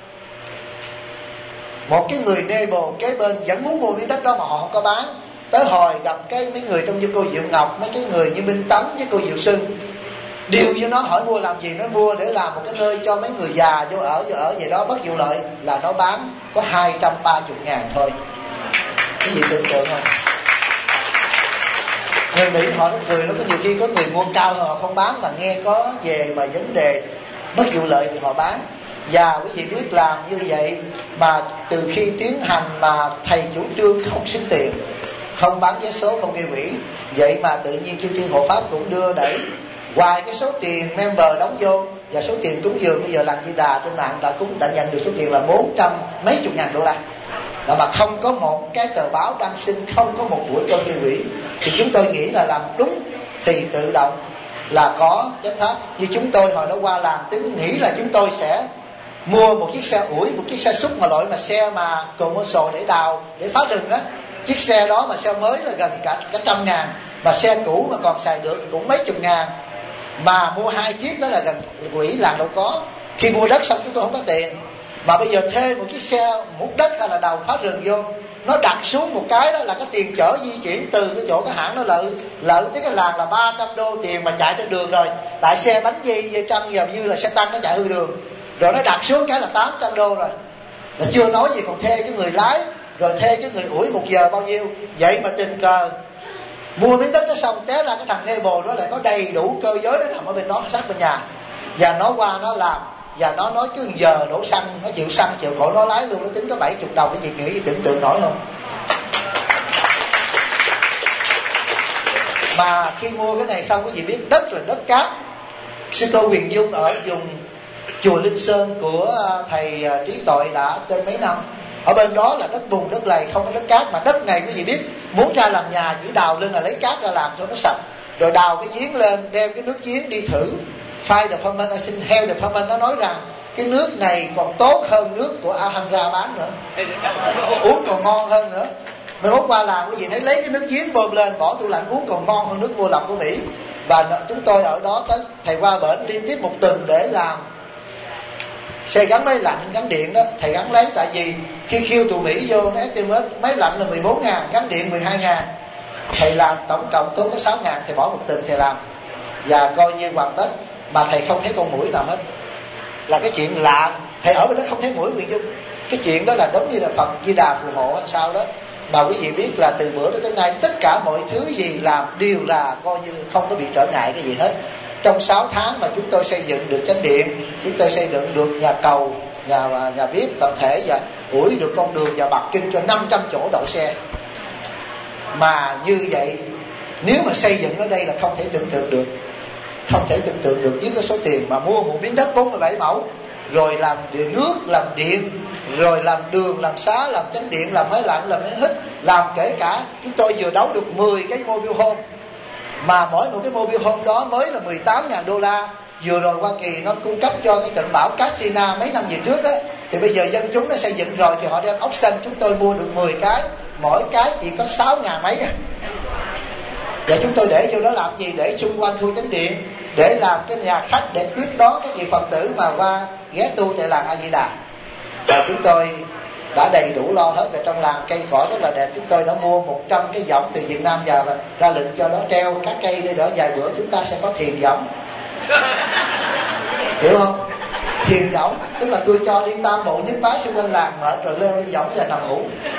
một cái người neighbor kế bên vẫn muốn mua miếng đất đó mà họ không có bán. Tới hồi gặp mấy người trong như cô Diệu Ngọc, mấy cái người như Minh Tấn với cô Diệu Sưng, điều với nó hỏi mua làm gì, nó mua để làm một cái nơi cho mấy người già vô ở vậy đó, bất vụ lợi là nó bán có 230.000 thôi. Cái gì tưởng tượng không? Người Mỹ họ nó cười, nó có nhiều khi có người mua cao họ không bán, mà nghe có về mà vấn đề bất vụ lợi thì họ bán. Và quý vị biết làm như vậy mà từ khi tiến hành mà thầy chủ trương không xin tiền, không bán vé số, không gây quỹ, vậy mà tự nhiên chư Thiên Hộ Pháp cũng đưa đẩy ngoài cái số tiền member đóng vô và số tiền cúng dường. Bây giờ làng Di Đà trên mạng đã nhận được số tiền là 400 mấy chục ngàn đô la, là mà không có một cái tờ báo đăng xin, không có một buổi cơm gây quỹ. Thì chúng tôi nghĩ là làm đúng thì tự động là có chánh pháp. Như chúng tôi hồi đó qua làm, tính nghĩ là chúng tôi sẽ mua một chiếc xe ủi, một chiếc xe xúc mà loại mà xe mà commercial để đào, để phá rừng á. Chiếc xe đó mà xe mới là gần cả 100.000, mà xe cũ mà còn xài được cũng mấy chục ngàn. Mà mua 2 chiếc đó là gần quỹ làng đâu có. Khi mua đất xong chúng tôi không có tiền, mà bây giờ thuê một chiếc xe múc đất hay là đào phá rừng vô, nó đặt xuống một cái đó là cái tiền chở di chuyển từ cái chỗ cái hãng nó lợi tới cái làng là 300 đô tiền mà chạy trên đường rồi. Tại xe bánh dây trăng giờ như là xe tăng nó chạy hư đường, rồi nó đặt xuống cái là 800 đô rồi. Là chưa nói gì còn thuê cái người lái, rồi thuê cái người ủi 1 giờ bao nhiêu. Vậy mà tình cờ mua miếng đất nó xong, té ra cái thằng neighbor đó lại có đầy đủ cơ giới nó nằm ở bên đó sát bên nhà, và nó qua nó làm. Và nó nói cứ giờ đổ xăng, nó chịu xăng chịu khổ, nó lái luôn, nó tính có 70 đồng. Cái gì nghĩ tưởng tượng nổi không? Mà khi mua cái này xong, cái gì biết đất là đất cát. Sư cô Huyền Dung ở vùng chùa Linh Sơn của thầy Trí Tội đã trên mấy năm, ở bên đó là đất bùn đất lầy, không có đất cát. Mà đất này quý vị biết, muốn ra làm nhà chỉ đào lên là lấy cát ra làm cho nó sạch, rồi đào cái giếng lên, đem cái nước giếng đi thử. Fire the Fermentation, Hell the Ferment nó nói rằng cái nước này còn tốt hơn nước của Alhambra bán nữa, uống còn ngon hơn nữa. Mình muốn qua làm cái gì thấy lấy cái nước giếng bơm lên bỏ tủ lạnh uống còn ngon hơn nước mua lọc của Mỹ. Và chúng tôi ở đó tới thầy qua bển liên tiếp 1 tuần để làm xe gắn máy lạnh gắn điện đó, thầy gắn lấy. Tại vì khi kêu tụi Mỹ vô nó estimate máy lạnh là 14.000, gắn điện 12.000. Thầy làm tổng cộng tốn có 6.000, thầy bỏ 1 tuần thầy làm và coi như hoàn tất. Mà thầy không thấy con muỗi nào hết, là cái chuyện lạ. Thầy ở bên đó không thấy muỗi Huyền Dung. Cái chuyện đó là giống như là Phật Di Đà phù hộ hay sao đó. Mà quý vị biết là từ bữa đó tới nay, tất cả mọi thứ gì làm đều là coi như không có bị trở ngại cái gì hết. Trong 6 tháng mà chúng tôi xây dựng được chánh điện, chúng tôi xây dựng được nhà cầu, nhà viết tập thể và ủi được con đường và bạc kinh cho 500 chỗ đậu xe. Mà như vậy nếu mà xây dựng ở đây là không thể tưởng tượng được, không thể tưởng tượng được với cái số tiền mà mua một miếng đất 47 mẫu, rồi làm nước, làm điện, rồi làm đường, làm xá, làm chánh điện, làm máy lạnh, làm máy hít, làm kể cả chúng tôi vừa đấu được 10 cái mobile home, mà mỗi một cái mobile home đó mới là 18.000 đô la. Vừa rồi Hoa Kỳ nó cung cấp cho cái trận bão Katrina mấy năm về trước đó, thì bây giờ dân chúng nó xây dựng rồi thì họ đem option, chúng tôi mua được 10 cái, mỗi cái chỉ có 6.000 mấy à. Và chúng tôi để vô đó làm gì? Để xung quanh khu chánh điện, để làm cái nhà khách để tiếp đón các vị Phật tử mà qua ghé tu tại làng A Di Đà. Và chúng tôi đã đầy đủ lo hết. Về trong làng cây cỏ rất là đẹp, chúng tôi đã mua 100 cái võng từ Việt Nam vào và ra lệnh cho nó treo các cây để đỡ vài bữa chúng ta sẽ có thiền võng. Hiểu không? Thiền võng tức là tôi cho đi tam bộ nhất bái xung quanh làng, mở rồi leo lên võng và nằm ngủ.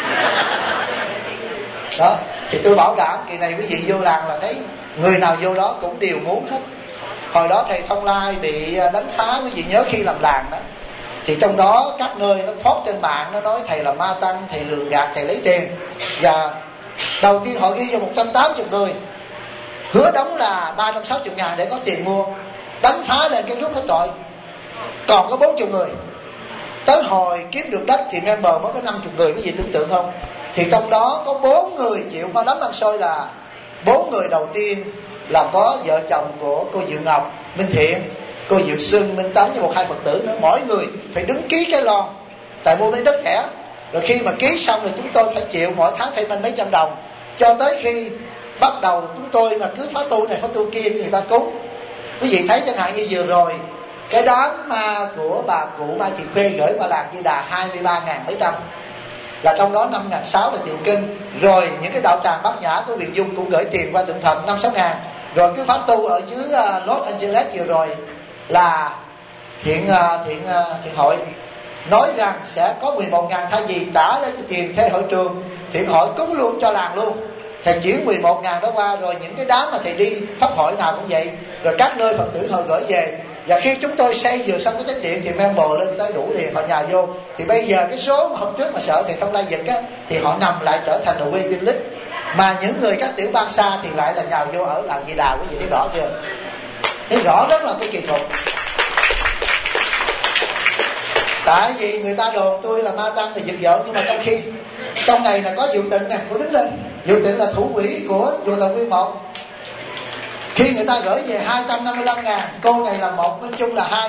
Đó, thì tôi bảo đảm kỳ này quý vị vô làng là thấy người nào vô đó cũng đều muốn hết. Hồi đó thầy Thông Lai bị đánh phá, quý vị nhớ khi làm làng đó, thì trong đó các nơi nó phốt trên mạng, nó nói thầy là ma tăng, thầy lường gạt, thầy lấy tiền. Và đầu tiên họ ghi vào 180 người, hứa đóng là 360 ngàn để có tiền mua. Đánh phá lên cái rút hết trọi, còn có 40 người. Tới hồi kiếm được đất thì member mới có 50 người, quý vị tưởng tượng không? Thì trong đó có 4 người chịu qua đấm ăn xôi, là 4 người đầu tiên là có vợ chồng của cô Diệu Ngọc, Minh Thiện, cô Diệu Xuân, Minh Tánh với 1-2 Phật tử nữa. Mỗi người phải đứng ký cái lon, tại mua mấy đất thẻ. Rồi khi mà ký xong thì chúng tôi phải chịu mỗi tháng phải minh mấy trăm đồng. Cho tới khi bắt đầu chúng tôi mà cứ phá tu này phá tu kia người ta cúng. Quý vị thấy chẳng hạn như vừa rồi cái đám ma của bà cụ Mai Thị Khuê gửi qua làng Di Đà 23.000 mấy trăm, là trong đó 5.600 là tiền kinh. Rồi những cái đạo tràng Bát Nhã của Việt Dung cũng gửi tiền qua tượng Phật 5-6 ngàn. Rồi cái phá tu ở dưới Los Angeles vừa rồi là thiện hội nói rằng sẽ có 11.000, thay vì trả ra tiền thuê hội trường, thiện hội cúng luôn cho làng luôn. Thầy chuyển 11.000 đó qua. Rồi những cái đám mà thầy đi pháp hội nào cũng vậy, rồi các nơi Phật tử họ gửi về. Và khi chúng tôi xây vừa xong cái chánh điện thì member lên tới đủ liền, họ nhà vô. Thì bây giờ cái số mà hôm trước mà sợ thầy Thông Lai giật á, thì họ nằm lại trở thành đầu waiting list. Mà những người các tiểu bang xa thì lại là nhào vô ở làng Di Đà. Quý vị thấy rõ chưa? Thấy rõ rất là cái kỳ cục. Tại vì người ta đồn tôi là ma tăng thì giật vợ, nhưng mà trong khi trong này là có Diệu Tịnh nè, cô đứng lên. Diệu Tịnh là thủ quỹ của chùa Thần Nguyên 1. Khi người ta gửi về 255.000, cô này là 1, Minh Trung là 2.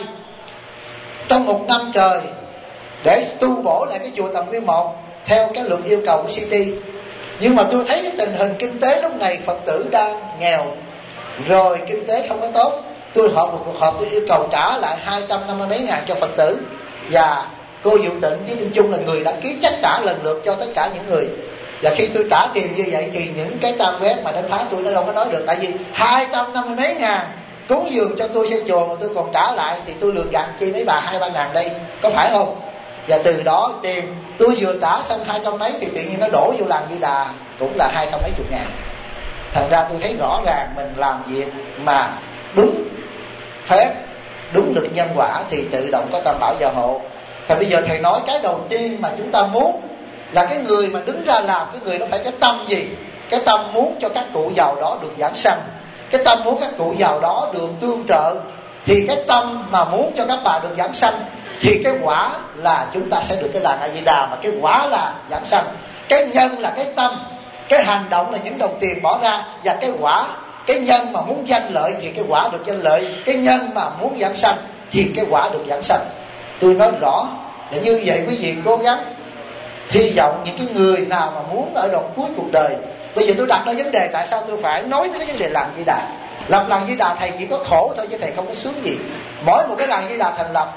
Trong 1 năm trời để tu bổ lại cái chùa Thần Nguyên 1 theo cái luật yêu cầu của City. Nhưng mà tôi thấy cái tình hình kinh tế lúc này Phật tử đang nghèo, rồi kinh tế không có tốt. Tôi họp một cuộc họp, tôi yêu cầu trả lại 250 mấy ngàn cho Phật tử. Và cô Diệu Tịnh với Minh Trung là người đã ký trách trả lần lượt cho tất cả những người. Và khi tôi trả tiền như vậy thì những cái trang web mà đánh phá tôi nó đâu có nói được. Tại vì 250 mấy ngàn cúng dường cho tôi xây chùa mà tôi còn trả lại, thì tôi lường gạt chi mấy bà 2-3 ngàn đây, có phải không? Và từ đó tiền tôi vừa trả xong 200 mấy thì tự nhiên nó đổ vô làng Di Đà cũng là 200 mấy chục ngàn. Thành ra tôi thấy rõ ràng mình làm việc mà đúng phép, đúng lực nhân quả thì tự động có tam bảo gia hộ. Thì bây giờ thầy nói cái đầu tiên mà chúng ta muốn là cái người mà đứng ra làm, cái người nó phải cái tâm gì? Cái tâm muốn cho các cụ giàu đó được giảng sanh, cái tâm muốn các cụ giàu đó được tương trợ. Thì cái tâm mà muốn cho các bà được giảng sanh thì cái quả là chúng ta sẽ được cái làng A Di Đà, mà cái quả là giảng sanh. Cái nhân là cái tâm, cái hành động là những đồng tiền bỏ ra, và cái quả, cái nhân mà muốn danh lợi thì cái quả được danh lợi, cái nhân mà muốn giảng sanh thì cái quả được giảng sanh. Tôi nói rõ là như vậy. Quý vị cố gắng, hy vọng những cái người nào mà muốn ở đoạn cuối cuộc đời. Bây giờ tôi đặt ra vấn đề tại sao tôi phải nói tới cái vấn đề làng Di Đà. Lập làng Di Đà thầy chỉ có khổ thôi chứ thầy không có sướng gì. Mỗi một cái làng Di Đà thành lập,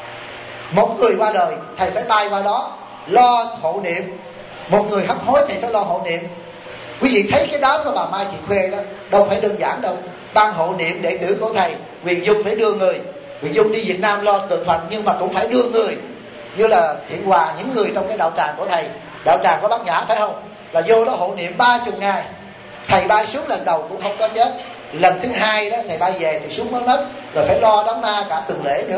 một người qua đời thầy phải bay qua đó lo hộ niệm. Một người hấp hối thầy phải lo hộ niệm. Quý vị thấy cái đám của bà Mai Thị Khuê đó đâu phải đơn giản đâu. Ban hộ niệm đệ tử của thầy Quyền Dung phải đưa người. Quyền Dung đi Việt Nam lo tượng Phật, nhưng mà cũng phải đưa người. Như là Thiện Hòa, những người trong cái đạo tràng của thầy, đạo tràng của Bát Nhã phải không, là vô đó hộ niệm 30 ngày. Thầy bay xuống lần đầu cũng không có chết, lần thứ hai đó thầy bay về thì xuống mất, rồi phải lo đám ma cả tuần lễ nữa.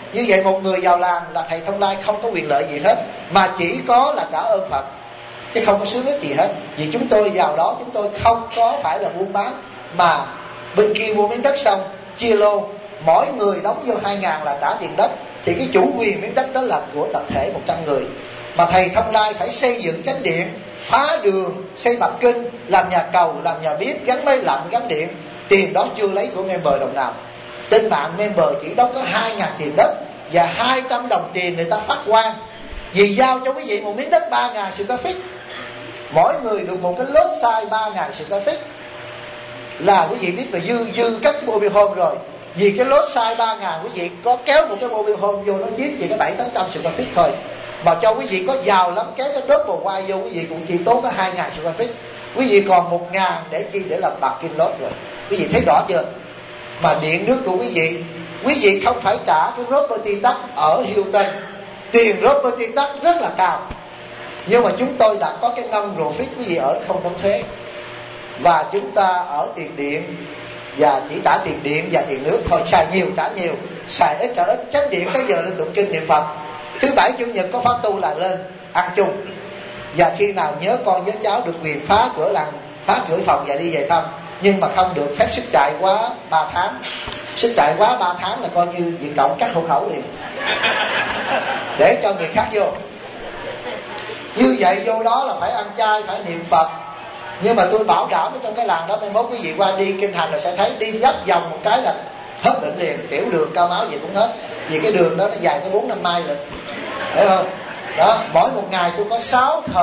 Như vậy một người vào làm là thầy Thông Lai không có quyền lợi gì hết, mà chỉ có là trả ơn Phật, chứ không có xướng ích gì hết. Vì chúng tôi vào đó chúng tôi không có phải là buôn bán, mà bên kia mua miếng đất xong chia lô, mỗi người đóng vô 2.000 là trả tiền đất, thì cái chủ quyền miếng đất đó là của tập thể 100 người. Mà thầy Thông Lai phải xây dựng chánh điện, phá đường, xây bậc kinh, làm nhà cầu, làm nhà bếp, gắn máy lạnh, gắn điện. Tiền đó chưa lấy của member đồng nào. Trên mạng member chỉ đóng có 2.000 tiền đất và 200 đồng tiền người ta phát quan. Vì giao cho quý vị một miếng đất 3.000 square feet, mỗi người được một cái lốt size 3.000 square feet, là quý vị biết là dư các mobile home rồi. Vì cái lốt size 3.000, quý vị có kéo một cái mobile home vô, nó chiếm chỉ cái 700-800 square feet thôi. Mà cho quý vị có giàu lắm, kéo cái đốt bồ quay vô, quý vị cũng chỉ tốn có 2.000 square feet. Quý vị còn 1.000 để chi? Để làm parking lot rồi. Quý vị thấy rõ chưa? Mà điện nước của quý vị không phải trả cái property tax ở Hilton. Tiền property tax rất là cao, nhưng mà chúng tôi đã có cái ngân profit, quý vị ở không đóng thuế. Và chúng ta ở tiền điện và chỉ trả tiền điện và tiền nước thôi, xài nhiều trả nhiều, xài ít trả ít. Chánh điện tới giờ lên tụng kinh niệm Phật, thứ bảy chủ nhật có pháp tu là lên ăn chung. Và khi nào nhớ con nhớ cháu được quyền phá cửa làng, phá cửa phòng và đi về thăm, nhưng mà không được phép xuất trại quá 3 tháng. Xuất trại quá 3 tháng là coi như Việt Cộng cắt hộ khẩu liền, để cho người khác vô. Như vậy vô đó là phải ăn chay, phải niệm Phật. Nhưng mà tôi bảo đảm trong cái làng đó, mai mốt quý vị qua đi kinh hành là sẽ thấy, đi dắt vòng một cái là hết bệnh liền. Tiểu đường, cao máu gì cũng hết, vì cái đường đó nó dài tới 4-5 mai rồi, thấy không? Đó, mỗi một ngày tôi có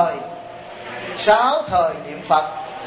6 thời niệm Phật,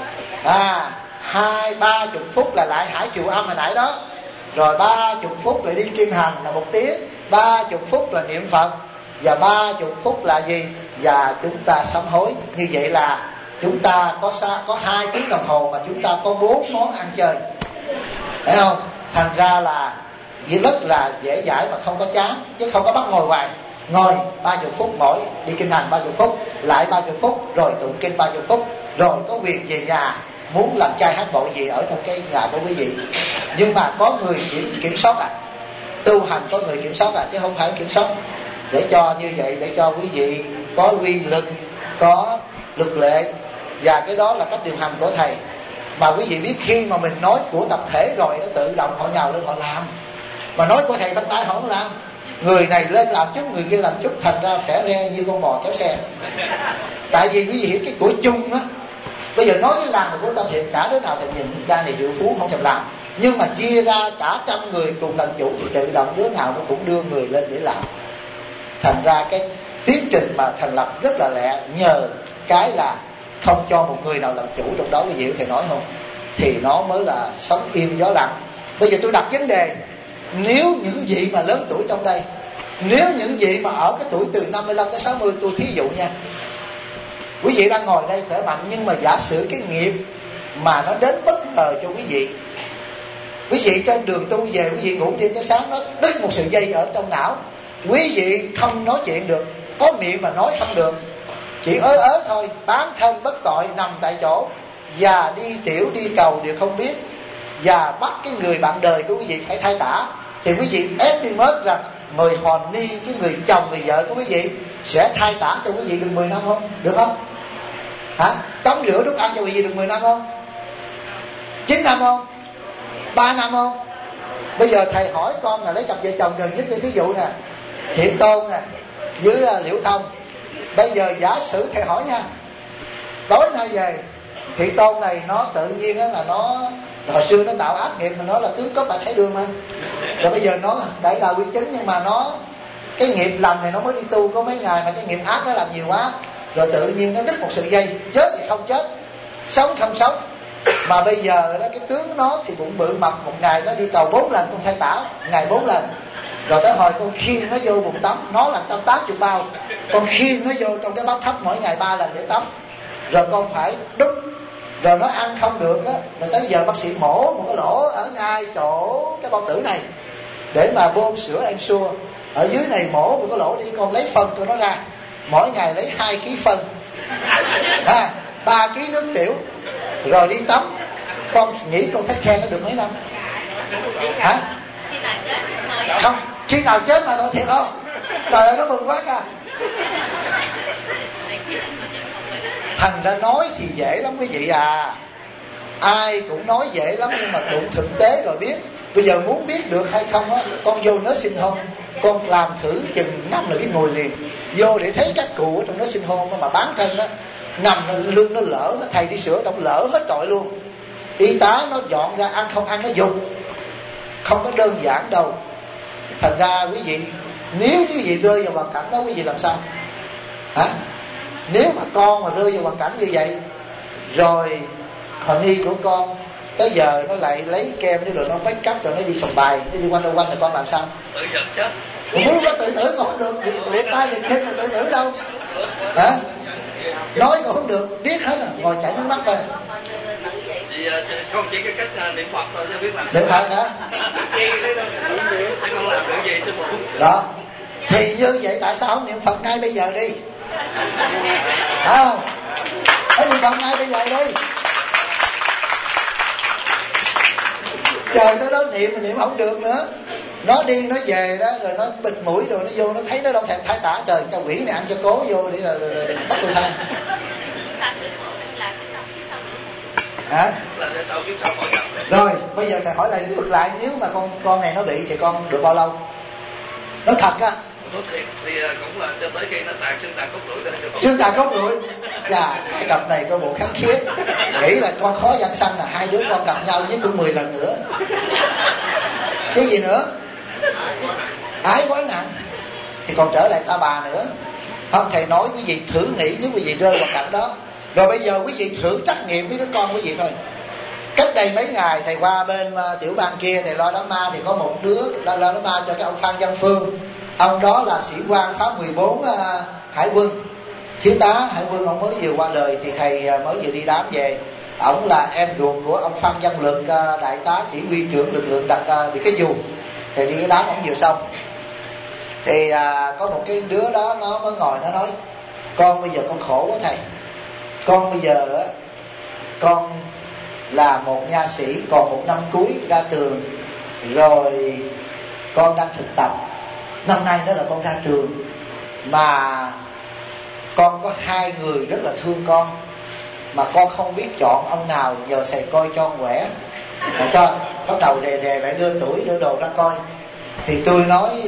20-30 phút là lại hải triều âm hồi nãy đó, rồi 30 phút lại đi kinh hành là 1 tiếng, 30 phút là niệm Phật, và 30 phút là gì? Và chúng ta sám hối. Như vậy là chúng ta có 2 tiếng đồng hồ mà chúng ta có 4 món ăn chơi, thấy không? Thành ra là rất là dễ dãi mà không có chán, chứ không có bắt ngồi hoài. Ngồi 30 phút mỗi, đi kinh hành 30 phút, lại 30 phút, rồi tụng kinh 30 phút, rồi có quyền về nhà, muốn làm trai hát bộ gì ở trong cái nhà của quý vị. Nhưng mà có người kiểm soát tu hành có người kiểm soát chứ không phải kiểm soát. Để cho như vậy, để cho quý vị có uy lực, có luật lệ, và cái đó là cách điều hành của thầy. Mà quý vị biết, khi mà mình nói của tập thể rồi, nó tự động họ nhào lên họ làm. Mà nói của thầy Thông Lai họ không làm, người này lên làm chút, người kia làm chút, thành ra phẻ re như con bò kéo xe. Tại vì quý vị hiểu cái của chung á. Bây giờ nói cái làm của tâm hiện cả đứa nào thì nhìn ra này triệu phú không thèm làm, nhưng mà chia ra cả 100 người cùng làm chủ thì tự động đứa nào nó cũng đưa người lên để làm. Thành ra cái tiến trình mà thành lập rất là lẹ, nhờ cái là không cho một người nào làm chủ trong đó. Quý vị thầy nói không? Thì nó mới là sống im gió lặng. Bây giờ tôi đặt vấn đề, nếu những vị mà lớn tuổi trong đây, nếu những vị mà ở cái tuổi từ 55 tới 60, tôi thí dụ nha, quý vị đang ngồi đây khỏe mạnh, nhưng mà giả sử cái nghiệp mà nó đến bất ngờ cho quý vị trên đường tu về, quý vị ngủ đêm tới sáng, nó đứt một sợi dây ở trong não, quý vị không nói chuyện được, có miệng mà nói không được, chỉ ớ thôi, bán thân bất tội, nằm tại chỗ, và đi tiểu đi cầu đều không biết, và bắt cái người bạn đời của quý vị phải thay tả, thì quý vị estimate rằng người hòn ni, cái người chồng người vợ của quý vị sẽ thay tả cho quý vị được 10 năm không? Được không? Hả? Tắm rửa đút ăn cho quý vị được 10 năm không? 9 năm không? 3 năm không? Bây giờ thầy hỏi con là lấy cặp vợ chồng gần nhất, như thí dụ nè, Thiện Tôn nè với Liễu Thông. Bây giờ giả sử thầy hỏi nha, tối nay về Thiện Tôn này nó tự nhiên á là nó hồi xưa nó tạo ác nghiệp, mà nó là tướng cướp Bạch Hải Đường mà, rồi bây giờ nó đại đạo quy chính, nhưng mà nó cái nghiệp lành này nó mới đi tu có mấy ngày, mà cái nghiệp ác nó làm nhiều quá, rồi tự nhiên nó đứt một sợi dây, chết thì không chết, sống không sống. Mà bây giờ đó, cái tướng nó thì bụng bự mập, một ngày nó đi cầu 4 lần con thay tả, ngày 4 lần, rồi tới hồi con khiêng nó vô bụng tắm, nó là 180 bao, con khiêng nó vô trong cái bát thấp mỗi ngày 3 lần để tắm, rồi con phải đút, rồi nó ăn không được á, rồi tới giờ bác sĩ mổ một cái lỗ ở ngay chỗ cái bao tử này để mà bơm sữa ensure, ở dưới này mổ một cái lỗ đi, con lấy phân cho nó ra, mỗi ngày lấy 2 kg phân, 3 kg nước tiểu, rồi đi tắm. Con nghĩ con thích khen nó được mấy năm? Hả? Không, khi nào chết mà nói thiệt không? Trời ơi, nó mừng quá cả. Thành ra nói thì dễ lắm quý vị à, ai cũng nói dễ lắm, nhưng mà đụng thực tế rồi biết. Bây giờ muốn biết được hay không á, con vô nursing home, con làm thử chừng năm là biết ngồi liền. Vô để thấy các cụ ở trong nursing home mà bán thân á, nằm lưng nó lỡ, thầy đi sửa trong lỡ hết trọi luôn. Y tá nó dọn ra ăn không ăn nó dùng, không có đơn giản đâu. Thành ra quý vị, nếu quý vị rơi vào hoàn cảnh đó, quý vị làm sao? Hả? Nếu mà con mà rơi vào hoàn cảnh như vậy, rồi hình y của con tới giờ nó lại lấy kem rồi nó make up rồi nó đi sòng bài, nó đi quanh đâu quanh, là con làm sao? Tự giật chết. Muốn lúc đó tự tử còn không được, liệt tay liệt chân là tự tử đâu. Hả? Nói còn không được, biết hết rồi, ngồi chảy nước mắt rồi. Thì con chỉ cái cách niệm Phật thôi chứ biết làm sao. Niệm Phật hả? Chứ con làm được gì sư phụ. Đó. Thì như vậy tại sao không niệm Phật ngay bây giờ đi? Phải không? Hãy niệm Phật ngay bây giờ đi. Trời nó đó niệm mà niệm không được nữa. Nó đi nó về đó, rồi nó bịt mũi rồi nó vô, nó thấy nó đâu thèm thái tả, trời cho quỷ này ăn cho cố vô để là bắt tôi thay. Hả? Rồi bây giờ thầy hỏi lại ngược lại, nếu mà con này nó bị thì con được bao lâu? Nói thật á. Nói thiệt thì cũng là cho tới khi nó xương tàn cốt rưỡi thôi. Xương tàn cốt rưỡi. Dạ, cái cặp này coi bộ kháng khiết. Nghĩ là con khó gian sanh là hai đứa con gặp nhau với cũng 10 lần nữa. Cái gì nữa? Ái quá nặng. Thì còn trở lại ta bà nữa. Không, thầy nói quý vị thử nghĩ nếu quý vị rơi vào cảnh đó. Rồi bây giờ quý vị thử trắc nghiệm với đứa con quý vị thôi. Cách đây mấy ngày thầy qua bên tiểu bang kia, thầy lo đám ma, thì có một đứa lo đám ma cho cái ông Phan Văn Phương. Ông đó là sĩ quan phá 14 hải quân, thiếu tá hải quân. Ông mới vừa qua đời thì thầy mới vừa đi đám về. Ông là em ruột của ông Phan Văn Lực, đại tá chỉ huy trưởng lực lượng đặc biệt cái dù. Thì đi cái đám ông vừa xong thì có một cái đứa đó nó mới ngồi nó nói: con bây giờ con khổ quá thầy. Con bây giờ con là một nha sĩ, còn 1 năm cuối ra trường, rồi con đang thực tập. Năm nay đó là con ra trường, mà con có 2 người rất là thương con, mà con không biết chọn ông nào, nhờ thầy coi cho khỏe. Mà cho bắt đầu đề lại đưa tuổi đưa đồ ra coi. Thì tôi nói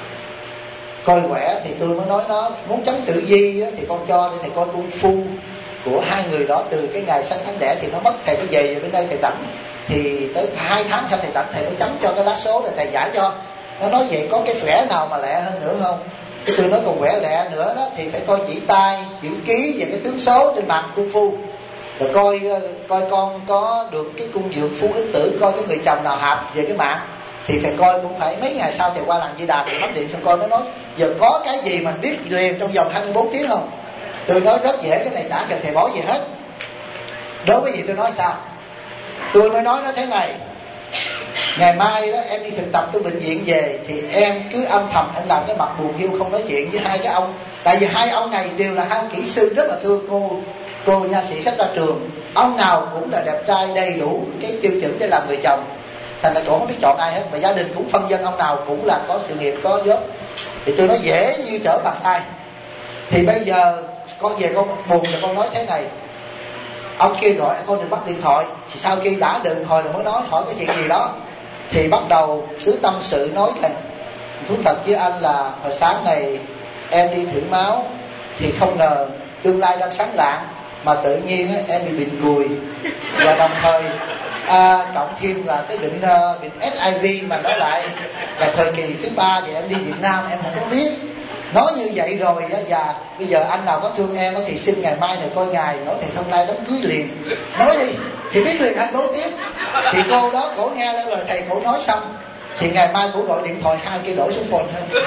coi khỏe, thì tôi mới nói nó muốn chấm tử vi thì con cho để thầy coi công phu của 2 người đó từ cái ngày sinh tháng đẻ. Thì nó mất, thầy mới về bên đây thầy rảnh, thì tới 2 tháng sau thầy rảnh, thầy mới chấm cho cái lá số để thầy giải cho. Nó nói vậy có cái khỏe nào mà lẹ hơn nữa không? Cái tôi nói còn khỏe lẹ nữa đó thì phải coi chỉ tay, chữ ký và cái tướng số trên mặt công phu, rồi coi con có được cái cung dược phú ích tử, coi cái người chồng nào hợp về cái mạng. Thì thầy coi cũng phải mấy ngày sau thầy qua làng Di Đà, thầy bắt điện xong coi. Nó nói giờ có cái gì mình biết liền trong vòng 24 tiếng không? Tôi nói rất dễ, cái này đã cần thầy bỏ gì hết. Đối với gì tôi nói sao? Tôi mới nói nó thế này: ngày mai đó em đi thực tập trong bệnh viện về, thì em cứ âm thầm em làm cái mặt buồn hiu, không nói chuyện với 2 cái ông. Tại vì 2 ông này đều là 2 kỹ sư rất là thương cô nha sĩ sắp ra trường. Ông nào cũng là đẹp trai, đầy đủ cái tiêu chuẩn để làm người chồng. Thành ra cổ không biết chọn ai hết, mà gia đình cũng phân dân ông nào cũng là có sự nghiệp, có job. Thì tôi nói dễ như trở bàn tay. Thì bây giờ con về con buồn rồi con nói thế này: ông kia gọi con đừng bắt điện thoại. Thì sau khi đã được hồi rồi mới nói hỏi cái chuyện gì đó. Thì bắt đầu cứ tâm sự nói là thú thật với anh là hồi sáng này em đi thử máu, thì không ngờ tương lai đang sáng lạng, mà tự nhiên em bị bệnh gùi, và đồng thời cộng thêm là cái bệnh SIV mà nó lại là thời kỳ thứ 3, và em đi Việt Nam em không có biết. Nói như vậy rồi và bây giờ anh nào có thương em thì xin ngày mai này coi ngài, nói thầy hôm nay đám cưới liền. Nói đi thì biết liền 24 tiếng. Thì cô đó cổ nghe lời thầy, cổ nói xong thì ngày mai cổ gọi điện thoại 2 kia đổi số phone hơn.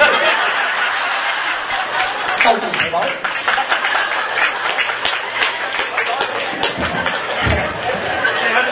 Câu chuyện thầy bói.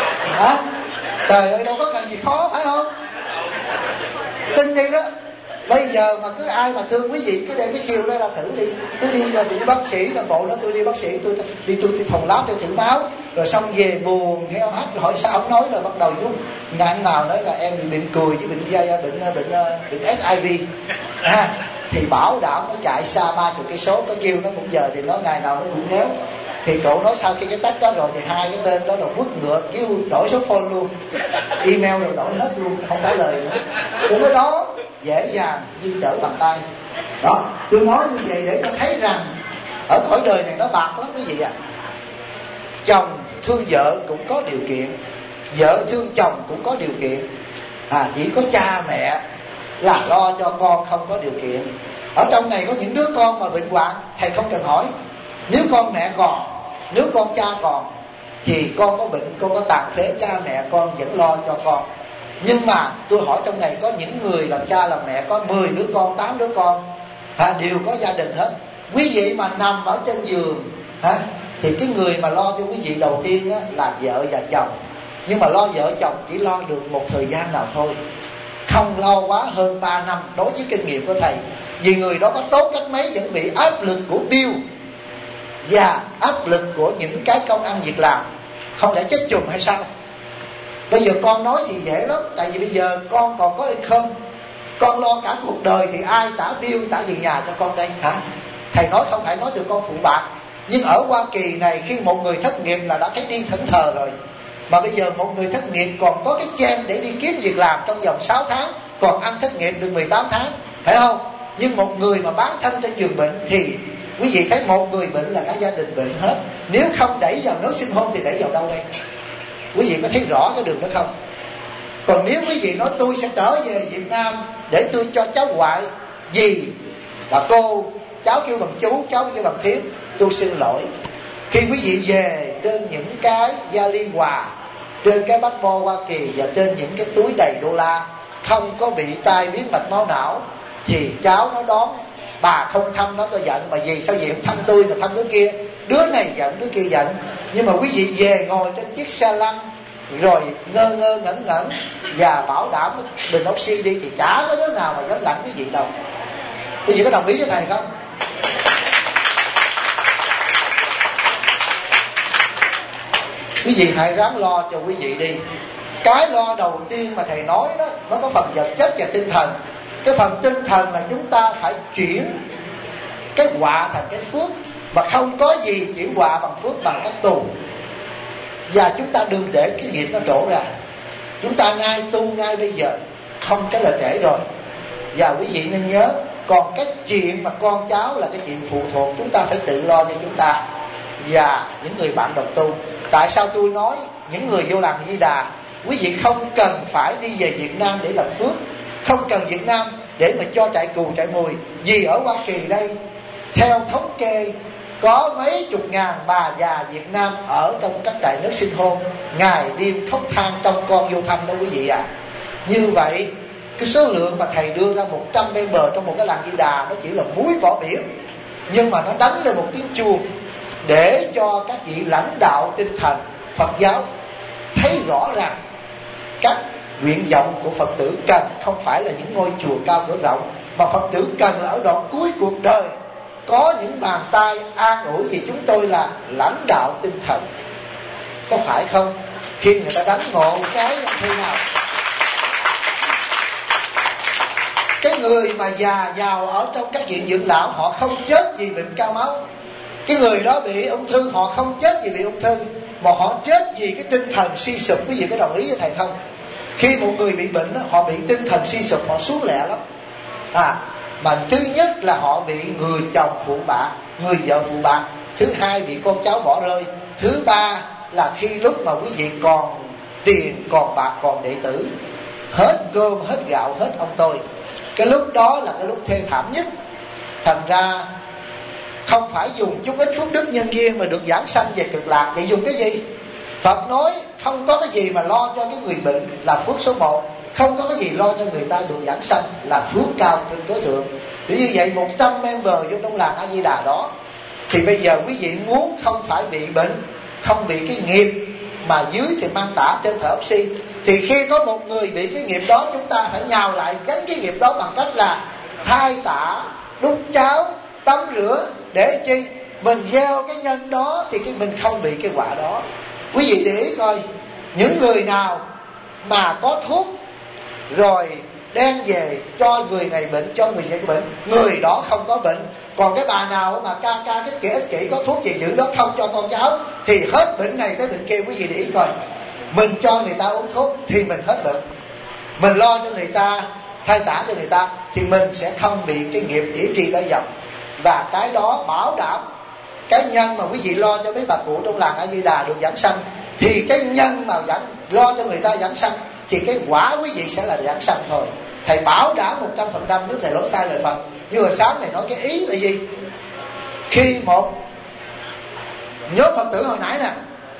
Hả? Trời ơi đâu có cần gì khó phải không? Tin đi đó. Bây giờ mà cứ ai mà thương quý vị cứ đem cái chiều ra là thử đi, cứ đi là đi bác sĩ, là bộ đó tôi đi bác sĩ, tôi đi phòng lab tôi thử máu, rồi xong về buồn heo hắt, hỏi sao ông nói, là bắt đầu chút ngạn nào nói là em bị bệnh cười với bệnh SIV thì bảo đảm nó chạy xa 30 cây số, có kêu nó cũng giờ thì nó ngày nào nó cũng néo. Thì cậu nói sau khi cái test đó rồi thì hai cái tên đó là quất ngựa, kêu đổi số phone luôn, email rồi đổi hết luôn, không trả lời nữa. Tôi nói đó dễ dàng như trở bàn tay. Đó, tôi nói như vậy để cho thấy rằng ở cõi đời này nó bạc lắm quý vị ạ. Chồng thương vợ cũng có điều kiện, vợ thương chồng cũng có điều kiện. Chỉ có cha mẹ là lo cho con không có điều kiện. Ở trong này có những đứa con mà bệnh hoạn, thầy không cần hỏi. Nếu con mẹ còn, nếu con cha còn thì con có bệnh, con có tàn phế, cha mẹ con vẫn lo cho con. Nhưng mà tôi hỏi trong này có những người làm cha làm mẹ có 10 đứa con, 8 đứa con, đều có gia đình hết. Quý vị mà nằm ở trên giường thì cái người mà lo cho quý vị đầu tiên là vợ và chồng. Nhưng mà lo vợ chồng chỉ lo được một thời gian nào thôi, không lo quá hơn 3 năm đối với kinh nghiệm của thầy. Vì người đó có tốt cách mấy vẫn bị áp lực của bill và áp lực của những cái công ăn việc làm. Không lẽ chết chùm hay sao? Bây giờ con nói thì dễ lắm, tại vì bây giờ con còn có income, con lo cả cuộc đời thì ai trả bill, trả tiền nhà cho con đây hả? Thầy nói không phải nói từ con phụ bạc. Nhưng ở Hoa Kỳ này, khi một người thất nghiệp là đã thấy đi thẫn thờ rồi. Mà bây giờ một người thất nghiệp còn có cái chen để đi kiếm việc làm trong vòng 6 tháng, còn ăn thất nghiệp được 18 tháng, phải không? Nhưng một người mà bán thân trên giường bệnh thì quý vị thấy một người bệnh là cả gia đình bệnh hết. Nếu không đẩy vào nursing home thì đẩy vào đâu đây? Quý vị có thấy rõ cái đường đó không? Còn nếu quý vị nói tôi sẽ trở về Việt Nam để tôi cho cháu ngoại, gì là cô, cháu kêu bằng chú, cháu kêu bằng thím, tôi xin lỗi. Khi quý vị về trên những cái vali quà, trên cái bát bo Hoa Kỳ và trên những cái túi đầy đô la, không có bị tai biến mạch máu não, thì cháu nó đón, bà không thăm nó tôi giận. Mà gì sao vậy, thăm tôi mà thăm đứa kia, đứa này giận đứa kia giận. Nhưng mà quý vị về ngồi trên chiếc xe lăn rồi ngơ ngẩn ngẩn và bảo đảm bình oxy đi, thì chả có đứa nào mà dám lạnh quý vị đâu. Quý vị có đồng ý với thầy không? Quý vị hãy ráng lo cho quý vị đi. Cái lo đầu tiên mà thầy nói đó, nó có phần vật chất và tinh thần. Cái phần tinh thần là chúng ta phải chuyển cái họa thành cái phước. Mà không có gì chuyển họa bằng phước bằng cách tu. Và chúng ta đừng để cái nghiệp nó trổ ra. Chúng ta ngay tu ngay bây giờ, không cái là trễ rồi. Và quý vị nên nhớ, còn cái chuyện mà con cháu là cái chuyện phụ thuộc, chúng ta phải tự lo cho chúng ta và những người bạn đồng tu. Tại sao tôi nói những người vô làng Di Đà, quý vị không cần phải đi về Việt Nam để làm phước, không cần Việt Nam để mà cho chạy cù chạy mùi. Vì ở Hoa Kỳ đây, theo thống kê, có mấy chục ngàn bà già Việt Nam ở trong các đại nước sinh hôn, ngày đêm khóc than trong con vô thăm đó quý vị ạ. Như vậy cái số lượng mà thầy đưa ra 100 member trong một cái làng Di Đà, nó chỉ là muối bỏ biển, nhưng mà nó đánh lên một tiếng chuông để cho các vị lãnh đạo tinh thần Phật giáo thấy rõ ràng các nguyện vọng của Phật tử cần không phải là những ngôi chùa cao cửa rộng, mà Phật tử cần là ở đoạn cuối cuộc đời có những bàn tay an ủi, vì chúng tôi là lãnh đạo tinh thần. Có phải không? Khi người ta đánh ngộ cái thế nào, cái người mà già giàu ở trong các viện dưỡng lão, họ không chết vì bệnh cao máu. Cái người đó bị ung thư, họ không chết vì bị ung thư, mà họ chết vì cái tinh thần suy sụp. Quý vị có đồng ý với thầy không? Khi một người bị bệnh, họ bị tinh thần suy sụp, họ xuống lẹ lắm. Mà thứ nhất là họ bị người chồng phụ bạc, người vợ phụ bạc. Thứ hai bị con cháu bỏ rơi. Thứ ba là khi lúc mà quý vị còn tiền, còn bạc, còn đệ tử, hết cơm, hết gạo, hết ông tôi. Cái lúc đó là cái lúc thê thảm nhất. Thành ra không phải dùng chút ít phước đức nhân duyên mà được giảng sanh về cực lạc. Thì dùng cái gì? Phật nói không có cái gì mà lo cho cái người bệnh là phước số 1, không có cái gì lo cho người ta được giảng sanh là phước cao trên tối thượng. Vì như vậy 100 member vô trong làng A Di Đà đó, thì bây giờ quý vị muốn không phải bị bệnh, không bị cái nghiệp mà dưới thì mang tả, trên thở oxy, thì khi có một người bị cái nghiệp đó, chúng ta phải nhào lại gánh cái nghiệp đó bằng cách là thay tả, đút cháo, tắm rửa, để chi? Mình gieo cái nhân đó thì mình không bị cái quả đó. Quý vị để ý coi, những người nào mà có thuốc rồi đem về cho người này bệnh, cho người này bệnh, người đó không có bệnh. Còn cái bà nào mà ca ích kỷ có thuốc gì giữ đó không cho con cháu thì hết bệnh này tới bệnh kia. Quý vị để ý coi, mình cho người ta uống thuốc thì mình hết bệnh, mình lo cho người ta, thay tả cho người ta thì mình sẽ không bị cái nghiệp ỷ tri đó dòng. Và cái đó bảo đảm cái nhân mà quý vị lo cho mấy bà cụ trong làng A Di Đà được giảng sanh, thì cái nhân mà lo cho người ta giảng sanh thì cái quả quý vị sẽ là giảng sanh thôi. Thầy bảo đảm 100% nếu thầy nói sai lời Phật. Nhưng mà sáng thầy nói cái ý là gì? Khi một nhóm Phật tử hồi nãy nè,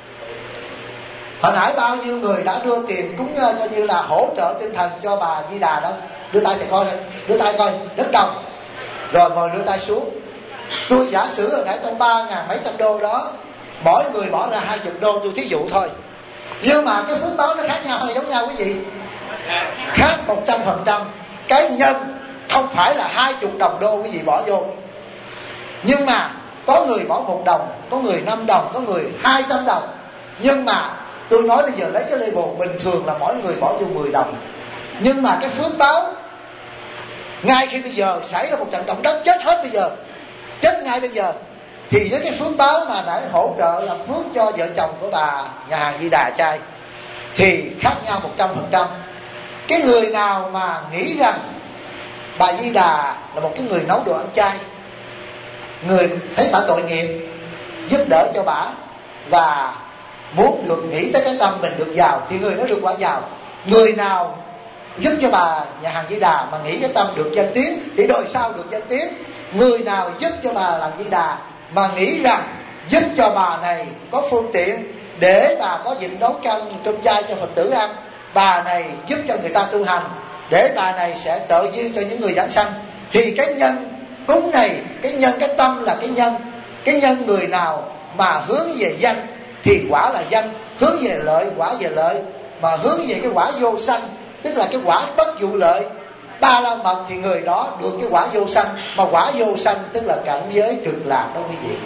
hồi nãy bao nhiêu người đã đưa tiền cúng coi như là hỗ trợ tinh thần cho bà Di Đà đó. Đưa tay thầy coi, đưa tay coi, đất đồng. Rồi mời đưa tay xuống. Tôi giả sử hồi nãy trong 3.000 mấy trăm đô đó, mỗi người bỏ ra 20 đô, tôi thí dụ thôi. Nhưng mà cái phước báo nó khác nhau hay giống nhau quý vị? Khác 100%. Cái nhân không phải là 20 đồng đô quý vị bỏ vô. Nhưng mà có người bỏ 1 đồng, có người 5 đồng, có người 200 đồng. Nhưng mà tôi nói bây giờ lấy cái level bình thường là mỗi người bỏ vô 10 đồng. Nhưng mà cái phước báo, ngay khi bây giờ xảy ra một trận động đất chết hết bây giờ, chết ngay bây giờ, thì với cái phước báo mà đã hỗ trợ làm phước cho vợ chồng của bà nhà hàng Di Đà trai thì khác nhau 100%. Cái người nào mà nghĩ rằng bà Di Đà là một cái người nấu đồ ăn chay, người thấy bà tội nghiệp, giúp đỡ cho bà và muốn được nghĩ tới cái tâm mình được giàu thì người đó được quả giàu. Người nào giúp cho bà nhà hàng Di Đà mà nghĩ cái tâm được danh tiếng thì đời sau được danh tiếng. Người nào giúp cho bà là Di Đà mà nghĩ rằng giúp cho bà này có phương tiện để bà có việc nấu cơm chay cho Phật tử ăn, bà này giúp cho người ta tu hành, để bà này sẽ trợ duyên cho những người giảng sanh, thì cái nhân cúng này, cái nhân, cái tâm là cái nhân. Cái nhân người nào mà hướng về danh thì quả là danh, hướng về lợi quả về lợi, mà hướng về cái quả vô sanh tức là cái quả bất vụ lợi, Ba La Mật thì người đó được cái quả vô sanh. Mà quả vô sanh tức là cảnh giới cực lạc đó quý vị.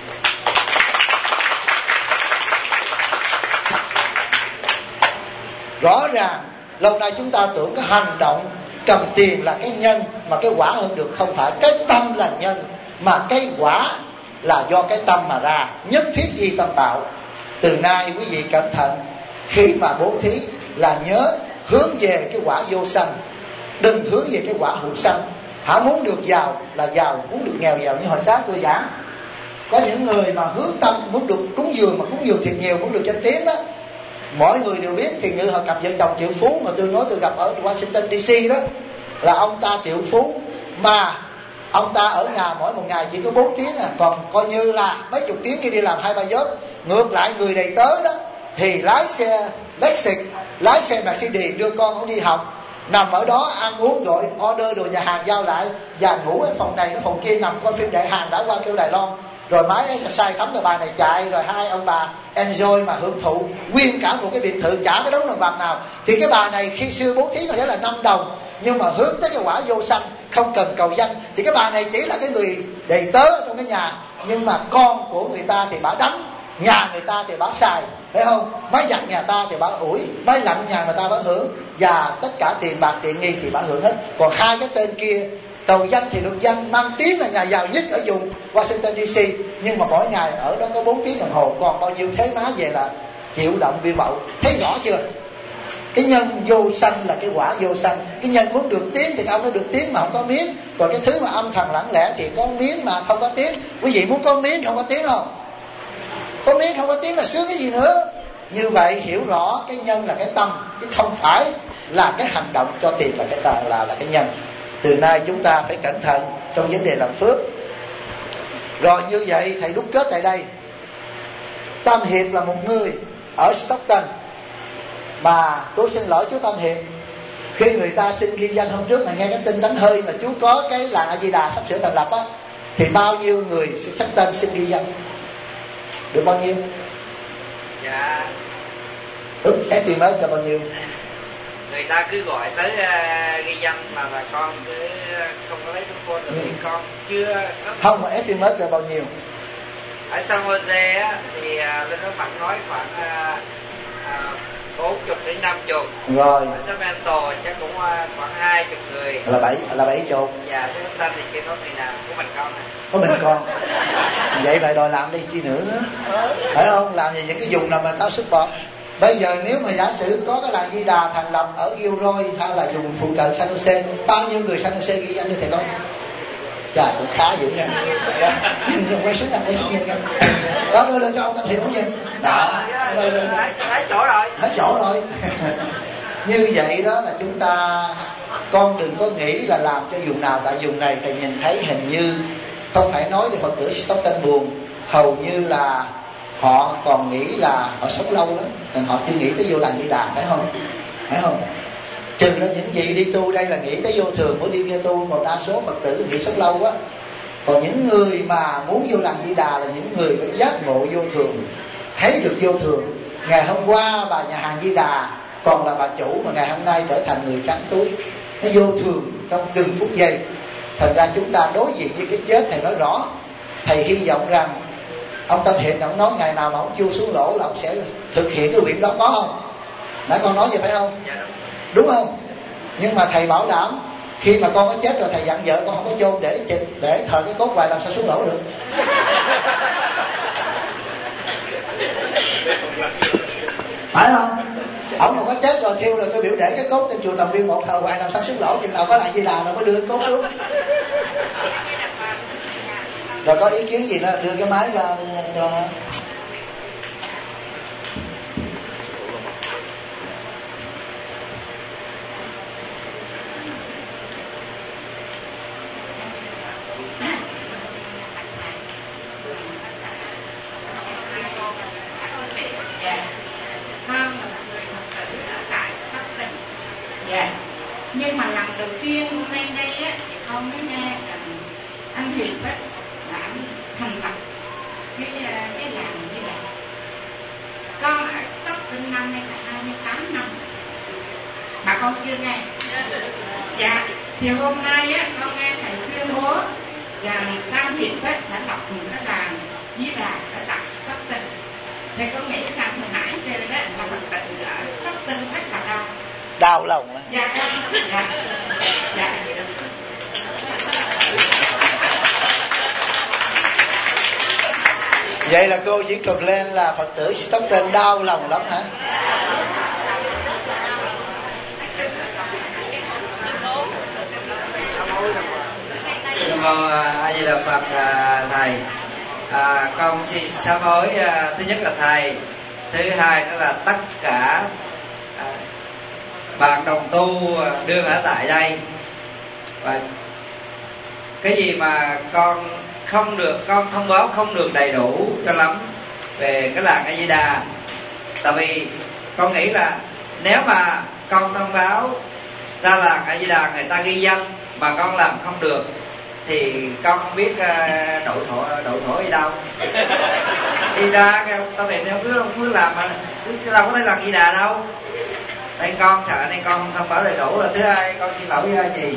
Rõ ràng lâu nay chúng ta tưởng cái hành động cầm tiền là cái nhân, mà cái quả hơn được không phải. Cái tâm là nhân, mà cái quả là do cái tâm mà ra. Nhất thiết gì tâm tạo. Từ nay quý vị cẩn thận, khi mà bố thí là nhớ hướng về cái quả vô sanh, đừng hướng về cái quả hữu sanh. Hả, muốn được giàu là giàu, muốn được nghèo giàu. Như hồi sáng tôi giảng, có những người mà hướng tâm muốn được cúng dường, mà cúng dường thiệt nhiều, muốn được danh tiếng đó. Mọi người đều biết thì như họ cặp vợ chồng triệu phú mà tôi nói tôi gặp ở Washington DC đó, là ông ta triệu phú mà ông ta ở nhà mỗi một ngày chỉ có 4 tiếng à, còn coi như là mấy chục tiếng khi đi làm 2-3 job. Ngược lại người đầy tớ đó thì lái xe Lexus, lái xe Mercedes đưa con ông đi học, nằm ở đó ăn uống rồi order đồ nhà hàng giao lại, và ngủ ở phòng này ở phòng kia, nằm coi phim Đại Hàn đã qua kêu Đài Loan, rồi máy sai tắm rồi bà này chạy, rồi hai ông bà enjoy mà hưởng thụ nguyên cả một cái biệt thự, chả cái đống đồng bạc nào. Thì cái bà này khi xưa bố thí có thể là 5 đồng, nhưng mà hướng tới cái quả vô sanh, không cần cầu danh, thì cái bà này chỉ là cái người đầy tớ trong cái nhà, nhưng mà con của người ta thì bà đánh, nhà người ta thì bà xài, phải không? Máy giặt nhà ta thì bà ủi, máy lạnh nhà người ta bà hưởng, và tất cả tiền bạc tiện nghi thì bà hưởng hết. Còn hai cái tên kia cầu danh thì được danh, mang tiếng là nhà giàu nhất ở vùng Washington DC, nhưng mà mỗi ngày ở đó có 4 tiếng đồng hồ, còn bao nhiêu thế má về là chịu động viên bậu. Thấy rõ chưa? Cái nhân vô sanh là cái quả vô sanh. Cái nhân muốn được tiếng thì ông nó được tiếng mà không có miếng. Còn cái thứ mà âm thầm lặng lẽ thì có miếng mà không có tiếng. Quý vị muốn có miếng không có tiếng không? Có miếng không có tiếng là sướng cái gì nữa. Như vậy hiểu rõ cái nhân là cái tâm, chứ không phải là cái hành động cho tiền là cái nhân. Từ nay chúng ta phải cẩn thận trong vấn đề làm phước. Rồi như vậy thầy đúc kết tại đây. Tâm Hiệp là một người ở Stockton, mà tôi xin lỗi chú Tâm Hiệp, khi người ta xin ghi danh hôm trước mà nghe cái tin đánh hơi mà chú có cái làng A Di Đà sắp sửa thành lập á, thì bao nhiêu người sắc tên xin ghi danh? Được bao nhiêu? Dạ estimate cho bao nhiêu? Người ta cứ gọi tới ghi danh mà là con cứ không có lấy thuốc phone vì con chưa không. Mà estimate là bao nhiêu? Ở San Jose á thì lên đó bạn nói khoảng 40 đến 50. Rồi ở Sacramento chắc cũng khoảng 20 người, là 70. dạ chứ không tên thì chưa có người nào của mình con này. Có mình con vậy lại đòi làm đi chi nữa, phải không? Làm gì những cái vùng nào mà tao support. Bây giờ nếu mà giả sử có cái làng Di Đà thành lập ở Gilroy hay là vùng phụ cận San Jose, bao nhiêu người San Jose ghi danh như thầy nói? Trời cũng khá dữ nha. Nhưng quay xuống nhìn nha. Đó đưa lên cho ông Tâm Thiện cũng nhìn. Đó, thấy chỗ rồi. Hết chỗ rồi. Như vậy đó là chúng ta, con đừng có nghĩ là làm cho vùng nào, tại vùng này thầy nhìn thấy hình như không phải nói để Phật tử Stockton buồn, hầu như là họ còn nghĩ là họ sống lâu lắm, nên họ chưa nghĩ tới vô làng Di Đà, phải không? Phải không? Trừ ra những vị đi tu đây là nghĩ tới vô thường mới đi tu, còn đa số Phật tử nghĩ sống lâu quá. Còn những người mà muốn vô làng Di Đà là những người phải giác ngộ vô thường, thấy được vô thường. Ngày hôm qua bà nhà hàng Di Đà còn là bà chủ, mà ngày hôm nay trở thành người trắng túi. Nó vô thường trong từng phút giây. Thành ra chúng ta đối diện với cái chết, thầy nói rõ. Thầy hy vọng rằng ông Tâm Hiện ông nói ngày nào mà ông chua xuống lỗ là ông sẽ thực hiện cái việc đó, có không? Nãy con nói vậy phải không? Đúng không? Nhưng mà thầy bảo đảm khi mà con có chết rồi, thầy dặn vợ con không có chôn để thờ cái cốt hoài, làm sao xuống lỗ được. Phải không? Ông mà có chết rồi thiêu rồi tôi biểu để cái cốt trên chùa Tầm Viên một thờ hoài, làm sao xuống lỗ. Chừng nào có lại Di Đà rồi mới đưa cái cốt xuống. Rồi có ý kiến gì nữa đưa cái máy ra cho. Nhưng mà lần đầu tiên hôm nay đây á, con mới nghe rằng anh Hiệp á là anh thành lập cái làng như vậy. Con ở Stockton năm nay là 28 năm mà con chưa nghe. Dạ, thì hôm nay á con nghe thầy tuyên bố rằng Tam Hiệp á sẽ lập một cái làng Di Đà ở tại Stockton. Thầy có nghĩ rằng hồi nãy trên đó là Phật tử ở Stockton rất là đông. Đau lòng á. Dạ, dạ, dạ. Vậy là cô chỉ cần lên là Phật tử Stockton đau lòng lắm hả? Con A Di Đà Phật thầy. Con xin sám hối, thứ nhất là thầy, thứ hai đó là tất cả bạn đồng tu đương ở tại đây. Và cái gì mà con không được, con thông báo không được đầy đủ cho lắm về cái làng A Di Đà. Tại vì con nghĩ là nếu mà con thông báo ra làng A Di Đà người ta ghi danh mà con làm không được thì con không biết đậu thổ đi đâu. Đi ra cái ông Tâm Hiện nếu cứ làm mà cứ đâu có thể làm Di Đà đâu. Nên con sợ nên con không thông báo đầy đủ. Là thứ hai con xin lỗi với gì.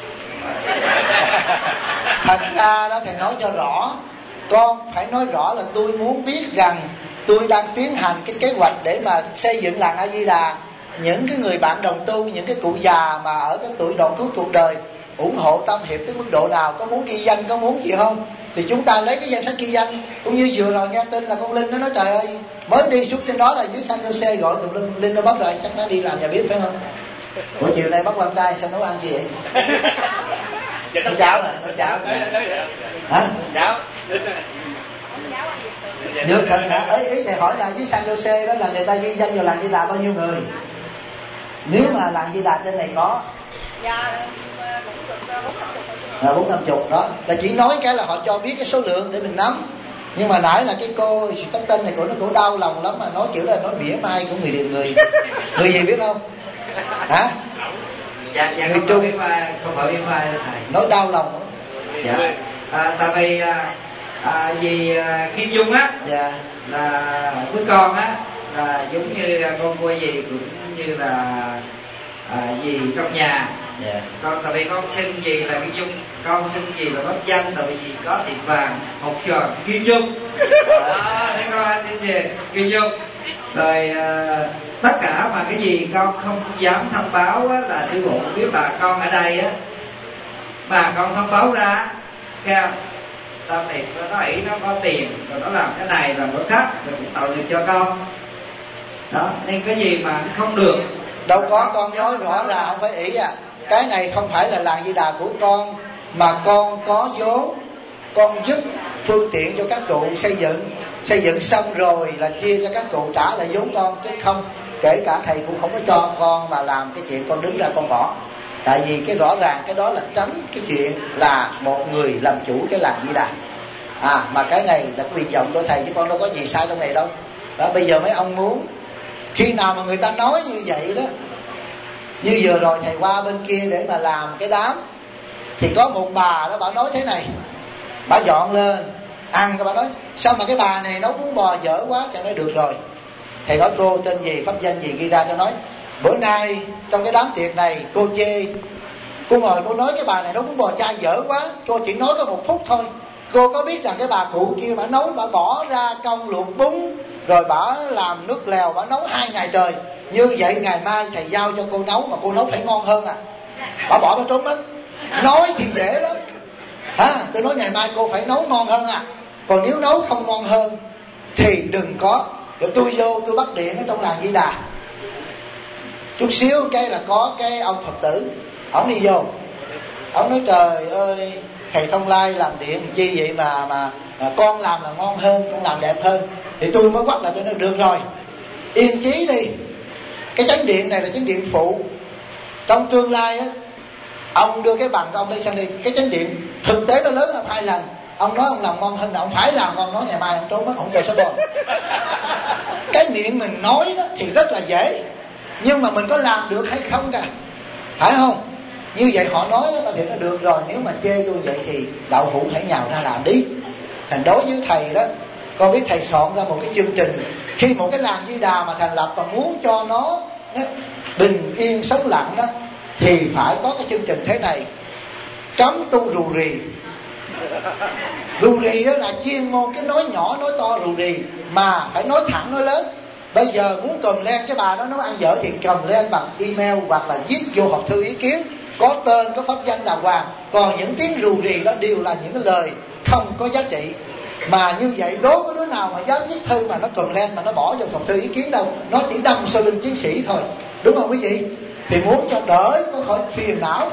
Thật ra đó thầy nói cho rõ, con phải nói rõ là tôi muốn biết rằng tôi đang tiến hành cái kế hoạch để mà xây dựng làng A Di Đà. Những cái người bạn đồng tu, những cái cụ già mà ở cái tuổi đoạn cuối cuộc đời ủng hộ Tâm Hiệp tới mức độ nào, có muốn ghi danh, có muốn gì không, thì chúng ta lấy cái danh sách ghi danh. Cũng như vừa rồi nghe tin là con Linh nó nói trời ơi, mới đi xuống trên đó là dưới San Jose gọi tụi Linh nó bắt rồi, chắc nó đi làm nhà bếp phải không? Buổi chiều nay bắt quan trai sao nấu ăn gì vậy? Nấu cháo nè, nấu cháo hả? Cháo Được rồi hả? Ý thầy hỏi là dưới San Jose đó là người ta ghi danh vào làng Di Đà bao nhiêu người? Nếu mà làng Di Đà trên này có là 450 đó, là chỉ nói cái là họ cho biết cái số lượng để mình nắm. Nhưng mà nãy là cái cô Tóc Tinh này cổ đau lòng lắm, mà nói kiểu là nói mỉa mai của người gì biết không? Hả? Dạ người không Trung không phải biết mai thầy. Nói đau lòng. Dạ. Tại vì vì Kim Dung á, dạ, là với con á là giống như con cô gì cũng như là gì trong nhà Con tại vì con xưng gì là Kim Dung, con xưng gì là pháp danh, tại vì có tiệm vàng học trò Kim Dung. Thế con xưng gì Kim Dung. Rồi tất cả mà cái gì con không dám thông báo á, là sư phụ biết là con ở đây á, mà con thông báo ra kêu tao thiệt nó ỷ nó có tiền rồi nó làm cái này làm cái khác rồi cũng tạo được cho con đó, nên cái gì mà không được đâu có. Con nói rõ ràng không phải ỷ cái này không phải là làng Di Đà của con, mà con có vốn, con giúp phương tiện cho các cụ xây dựng xong rồi là chia cho các cụ trả lại vốn con, chứ không kể cả thầy cũng không có cho con mà làm cái chuyện con đứng ra con bỏ. Tại vì cái rõ ràng cái đó là tránh cái chuyện là một người làm chủ cái làng Di Đà. Mà cái này là quyền vọng của thầy, chứ con đâu có gì sai trong này đâu. Đó, bây giờ mấy ông muốn khi nào mà người ta nói như vậy đó, như vừa rồi thầy qua bên kia để mà làm cái đám, thì có một bà đó, bà nói thế này, bà dọn lên ăn, cái bà nói sao mà cái bà này nấu bún bò dở quá. Cho nói được rồi. Thầy nói cô tên gì, pháp danh gì, ghi ra cho nói. Bữa nay trong cái đám tiệc này cô chê, cô ngồi cô nói cái bà này nấu bún bò chay dở quá. Cô chỉ nói có 1 phút thôi. Cô có biết rằng cái bà cụ kia bà nấu, bà bỏ ra công luộc bún, rồi bà làm nước lèo, bà nấu 2 ngày trời. Như vậy ngày mai thầy giao cho cô nấu, mà cô nấu phải ngon hơn bà bỏ bà trốn mất. Nói thì dễ lắm tôi nói ngày mai cô phải nấu ngon hơn còn nếu nấu không ngon hơn thì đừng có. Rồi tôi vô tôi bắt điện ở trong làng Di Đà, chút xíu cái là có cái ông Phật tử, ổng đi vô, ổng nói trời ơi thầy Thông Lai làm điện chi vậy mà con làm là ngon hơn, con làm đẹp hơn. Thì tôi mới quát là cho nó được rồi, yên chí đi, cái chánh điện này là chánh điện phụ. Trong tương lai ông đưa cái bằng của ông đi sang đi, cái chánh điện thực tế nó lớn hơn 2 lần. Ông nói ông làm ngon hơn là ông phải làm ngon, nói ngày mai ông trốn mất, ông về số bồn. Cái miệng mình nói đó thì rất là dễ, nhưng mà mình có làm được hay không cả, phải không? Như vậy họ nói đó, thì nó được rồi. Nếu mà chê tôi vậy thì đạo hữu hãy nhào ra làm đi. Thành đối với thầy đó, con biết thầy soạn ra một cái chương trình, khi một cái làng Di Đà mà thành lập và muốn cho nó bình yên sống lặng đó, thì phải có cái chương trình thế này: cấm tu rù rì. Rù rì đó là chuyên môn cái nói nhỏ nói to rù rì, mà phải nói thẳng nói lớn. Bây giờ muốn cầm lên cái bà đó nói ăn dở thì cầm lên bằng email hoặc là viết vô hộp thư ý kiến, có tên có pháp danh đàng hoàng. Còn những tiếng rù rì đó đều là những cái lời không có giá trị. Mà như vậy đối với đứa nào mà dám viết thư mà nó cầm lên mà nó bỏ vô hộp thư ý kiến đâu, nó chỉ đâm sau lưng chiến sĩ thôi, đúng không quý vị? Thì muốn cho đỡ có khỏi phiền não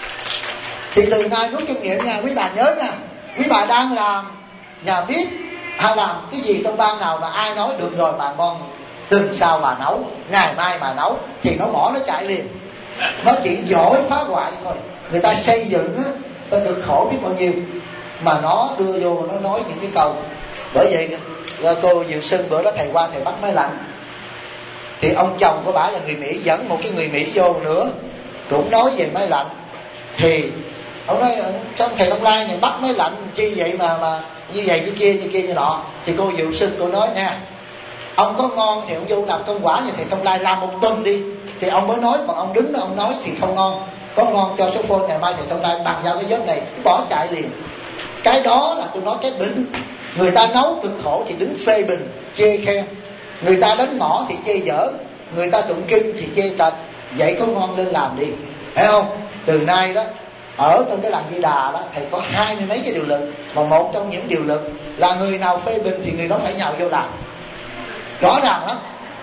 thì từ nay rút kinh nghiệm nha quý bà, nhớ nha. Quý bà đang làm nhà bếp hay làm cái gì trong ban nào mà ai nói được rồi bà ngon, tuần sau bà nấu, ngày mai bà nấu, thì nó bỏ nó chạy liền. Nó chỉ giỏi phá hoại thôi. Người ta xây dựng á, ta cực khổ biết bao nhiêu, mà nó đưa vô nó nói những cái câu. Bởi vậy cô Diệu Sưng bữa đó thầy qua thầy bắt máy lạnh, thì ông chồng của bà là người Mỹ, dẫn một cái người Mỹ vô nữa cũng nói về máy lạnh. Thì ông nói trong thầy Thông Lai này bắt máy lạnh chi vậy mà như vậy như kia như nọ. Thì cô Diệu Sưng cô nói nè, ông có ngon thì ông vô làm công quả như thầy Thông Lai làm 1 tuần đi, thì ông mới nói. Còn ông đứng đó ông nói thì không ngon. Có ngon cho số phone, ngày mai thầy Thông Lai bàn giao cái vớt này, bỏ chạy liền. Cái đó là tôi nói cái bệnh. Người ta nấu cực khổ thì đứng phê bình chê khen, người ta đánh mỏ thì chê dở, người ta tụng kinh thì chê trật. Vậy có ngon lên làm đi, phải không? Từ nay đó ở trong cái làng Di Đà đó, thầy có 20 mấy cái điều luật, mà một trong những điều luật là người nào phê bình thì người đó phải nhào vô làm, rõ ràng lắm.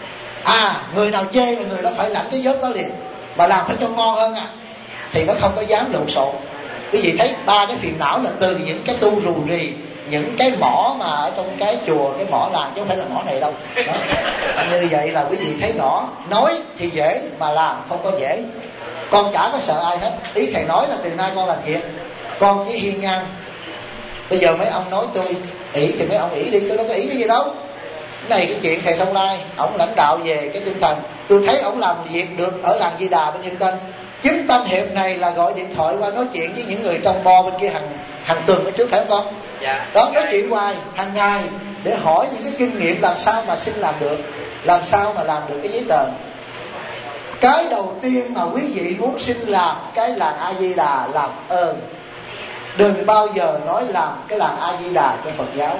Người nào chê thì người đó phải lãnh cái vớt đó liền, mà làm phải cho ngon hơn thì nó không có dám lộn xộn. Quý vị thấy 3 cái phiền não là từ những cái tu rù rì, những cái mỏ mà ở trong cái chùa, cái mỏ làm chứ không phải là mỏ này đâu đó. Như vậy là quý vị thấy rõ, nói thì dễ mà làm không có dễ. Con chả có sợ ai hết. Ý thầy nói là từ nay con làm việc, con chỉ hiên ngang. Bây giờ mấy ông nói tôi ỷ thì mấy ông ỷ đi, tôi đâu có ỷ cái gì đâu. Cái này cái chuyện thầy Thông Lai, ổng lãnh đạo về cái tinh thần, tôi thấy ổng làm việc được ở làng Di Đà bên Yên Tân. Chính Tâm Hiệp này là gọi điện thoại qua nói chuyện với những người trong bo bên kia hàng tuần ở trước, phải không con? Dạ. Đó, nói chuyện hoài hàng ngày để hỏi những cái kinh nghiệm làm sao mà xin làm được, làm sao mà làm được cái giấy tờ. Cái đầu tiên mà quý vị muốn xin làm cái làng A Di Đà làm ơn, đừng bao giờ nói làm cái làng A Di Đà cho Phật giáo.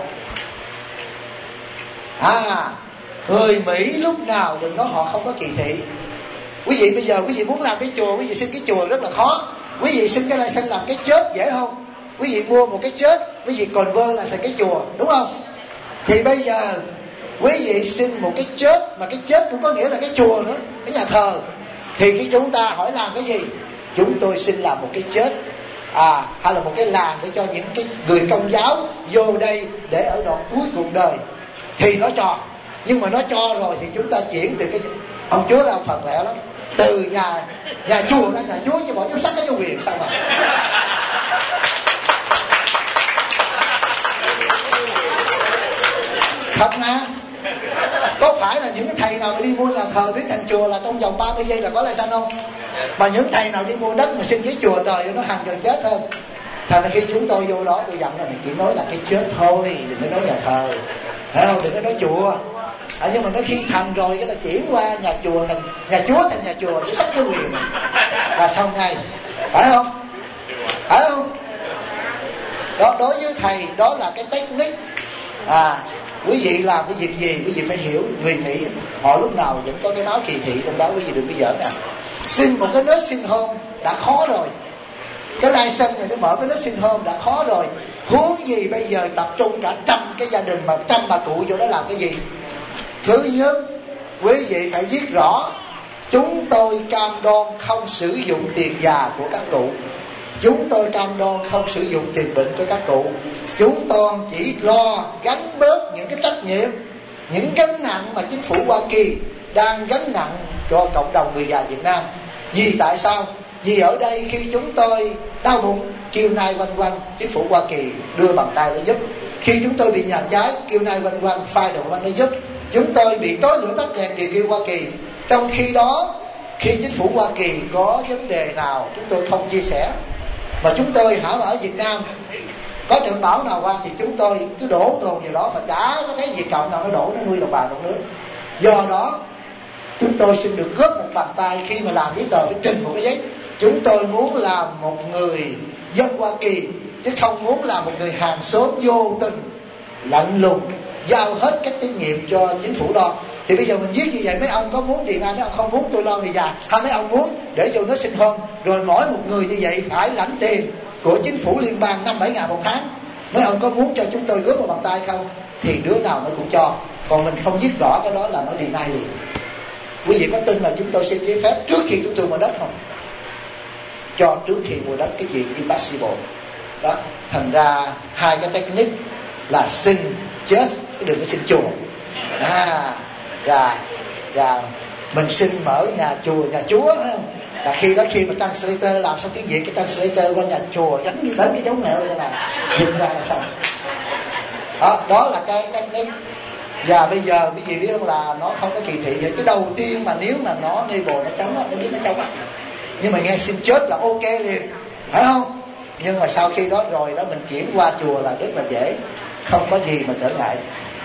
Người Mỹ lúc nào đừng nói họ không có kỳ thị. Quý vị bây giờ quý vị muốn làm cái chùa, quý vị xin cái chùa rất là khó. Quý vị xin cái license làm cái church dễ không? Quý vị mua một cái church, quý vị convert lại thành cái chùa, đúng không? Thì bây giờ quý vị xin một cái church, mà cái church cũng có nghĩa là cái chùa nữa, cái nhà thờ. Thì cái chúng ta hỏi làm cái gì? Chúng tôi xin làm một cái church, hay là một cái làng để cho những cái người Công giáo vô đây để ở đoạn cuối cuộc đời. Thì nó cho. Nhưng mà nó cho rồi thì chúng ta chuyển từ cái ông Chúa ra ông Phật lẹ lắm. Từ nhà chùa ra nhà Chúa, chứ bỏ chú sách cái quyền sao mà. Thật mà. Có phải là những cái thầy nào mà đi mua nhà thờ biến thành chùa là trong vòng 30 giây là có license không? Mà những thầy nào đi mua đất mà xin cái chùa đời nó hàng gần chết hơn. Thành ra khi chúng tôi vô đó tôi dặn là mình chỉ nói là cái chết thôi, đừng có nói nhà thờ, phải không? Đừng có nói chùa. Nhưng mà nó khi thành rồi cái là chuyển qua nhà chùa, thành nhà Chúa thành nhà chùa, chỉ sắp cái quyền là xong ngay, phải không? Phải không? Đó, đối với thầy đó là cái technique. Quý vị làm cái việc gì quý vị phải hiểu. Người Mỹ họ lúc nào vẫn có cái máu kỳ thị trong đó, quý vị đừng có giỡn nè. Xin một cái nursing home đã khó rồi, cái license này để mở cái nursing home đã khó rồi, huống gì bây giờ tập trung cả 100 cái gia đình mà 100 bà cụ vô đó làm cái gì? Thứ nhất, quý vị phải viết rõ chúng tôi cam đoan không sử dụng tiền già của các cụ, chúng tôi cam đoan không sử dụng tiền bệnh của các cụ, chúng tôi chỉ lo gánh bớt những cái trách nhiệm, những gánh nặng mà chính phủ Hoa Kỳ đang gánh nặng cho cộng đồng người già Việt Nam. Vì tại sao? Vì ở đây khi chúng tôi đau bụng kêu nai quanh quanh, chính phủ Hoa Kỳ đưa bàn tay để giúp. Khi chúng tôi bị nhà cháy kêu nai quanh quanh, phai đầu quanh để giúp. Chúng tôi bị tối lửa tắt đèn thì kêu Hoa Kỳ. Trong khi đó, khi chính phủ Hoa Kỳ có vấn đề nào chúng tôi không chia sẻ. Mà chúng tôi ở Việt Nam có trận bão nào qua thì chúng tôi cứ đổ dồn vào đó, mà chả có thấy gì cộng nào nó đổ, nó nuôi đồng bào đồng nước. Do đó chúng tôi xin được góp một bàn tay. Khi mà làm giấy tờ phải trình một cái giấy. Chúng tôi muốn làm một người dân Hoa Kỳ, chứ không muốn làm một người hàng xóm vô tình, lạnh lùng, giao hết cái trách nhiệm cho chính phủ lo. Thì bây giờ mình viết như vậy, mấy ông có muốn Việt Nam, mấy ông không muốn tôi lo người già, hay mấy ông muốn để vô nó sinh hôn, rồi mỗi một người như vậy phải lãnh tiền của chính phủ liên bang 5-7 ngàn một tháng. Mấy ông có muốn cho chúng tôi góp một bàn tay không? Thì đứa nào nó cũng cho. Còn mình không viết rõ cái đó là nó deny liền. Quý vị có tin là chúng tôi xin giấy phép trước khi chúng tôi mua đất không? Cho trước khi mua đất cái chuyện impossible đó. Thành ra hai cái technique là xin chết, đừng có xin chùa. Và mình xin mở nhà chùa, nhà Chúa, phải không? Là khi đó, khi mà translator làm xong tiếng Việt, cái translator qua nhà chùa gắn như đến cái dấu mẹo đây là dựng ra là xong. Đó là cái technique. Và bây giờ quý vị biết không, là nó không có kỳ thị vậy. Cái đầu tiên mà nếu mà nó neighbor nó chống á, nó biết nó chống á. Nhưng mà nghe xin chết là ok liền, phải không? Nhưng mà sau khi đó rồi đó, mình chuyển qua chùa là rất là dễ, không có gì mà trở ngại.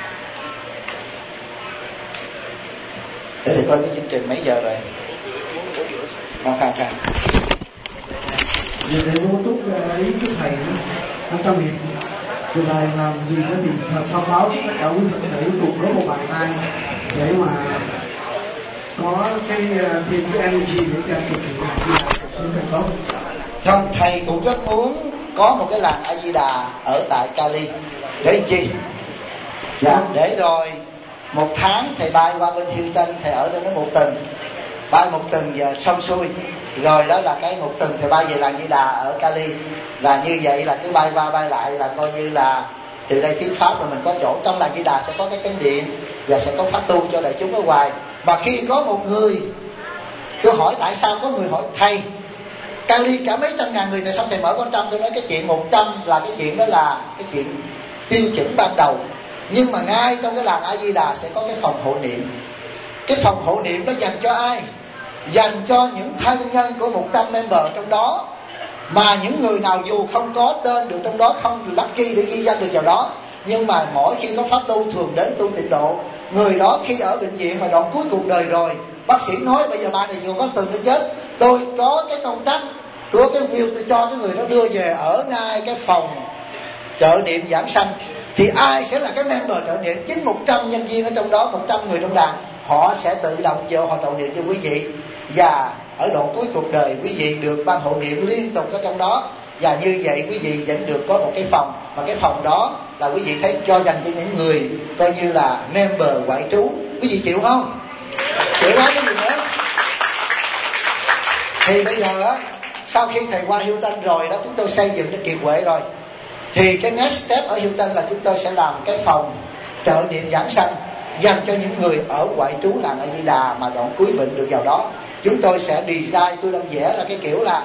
Để thì coi cái chương trình mấy giờ rồi. Khang. Vì để bố túc ý của thầy ở trong việc từ này làm gì đó thì sau báo tất cả quý Phật tử cùng có một bàn tay để mà có cái thêm cái energy để cho thực hiện sự thành công. Không, thầy cũng rất muốn có một cái làng A Di Đà ở tại Cali. Để chi? Để rồi một tháng thầy bay qua bên Houston, thầy ở đây nó một tuần, bay một tuần giờ xong xuôi rồi đó là cái một tuần thầy bay về làng Di Đà ở Cali. Là như vậy là cứ bay qua bay lại, là coi như là từ đây tiếng Pháp mà mình có chỗ. Trong làng Di Đà sẽ có cái cánh điện và sẽ có pháp tu cho đại chúng ở ngoài. Mà khi có một người, tôi hỏi tại sao có người hỏi thầy, Cali cả mấy trăm ngàn người, tại sao thầy mở con trăm? Tôi nói cái chuyện 100 là cái chuyện đó là cái chuyện tiêu chuẩn ban đầu. Nhưng mà ngay trong cái làng A Di Đà sẽ có cái phòng hộ niệm. Cái phòng hộ niệm đó dành cho ai? Dành cho những thân nhân của 100 member trong đó. Mà những người nào dù không có tên được trong đó, không lucky để ghi danh được vào đó, nhưng mà mỗi khi có pháp tu thường đến tu tịnh độ, người đó khi ở bệnh viện mà đoạn cuối cuộc đời rồi, bác sĩ nói bây giờ ba này vừa có từng nó chết, tôi có cái công trắc của cái will, tôi cho cái người đó đưa về ở ngay cái phòng trợ niệm giảng sanh, thì ai sẽ là cái member trợ niệm? Chính 100 nhân viên ở trong đó, 100 người trong đàn, họ sẽ tự động vô họ trợ niệm cho quý vị. Và ở độ cuối cuộc đời quý vị được ban hộ niệm liên tục ở trong đó. Và như vậy quý vị vẫn được có một cái phòng, mà cái phòng đó là quý vị thấy cho dành cho những người coi như là member ngoại trú. Quý vị chịu không? Chịu quá cái gì nữa. Thì bây giờ á, sau khi thầy qua Hilton rồi đó, chúng tôi xây dựng cái kiệt quệ rồi, thì cái next step ở Hilton là chúng tôi sẽ làm cái phòng trợ niệm giảng sanh dành cho những người ở ngoại trú làng A Di Đà mà đoạn cuối bệnh được vào đó. Chúng tôi sẽ design, tôi đang vẽ ra cái kiểu là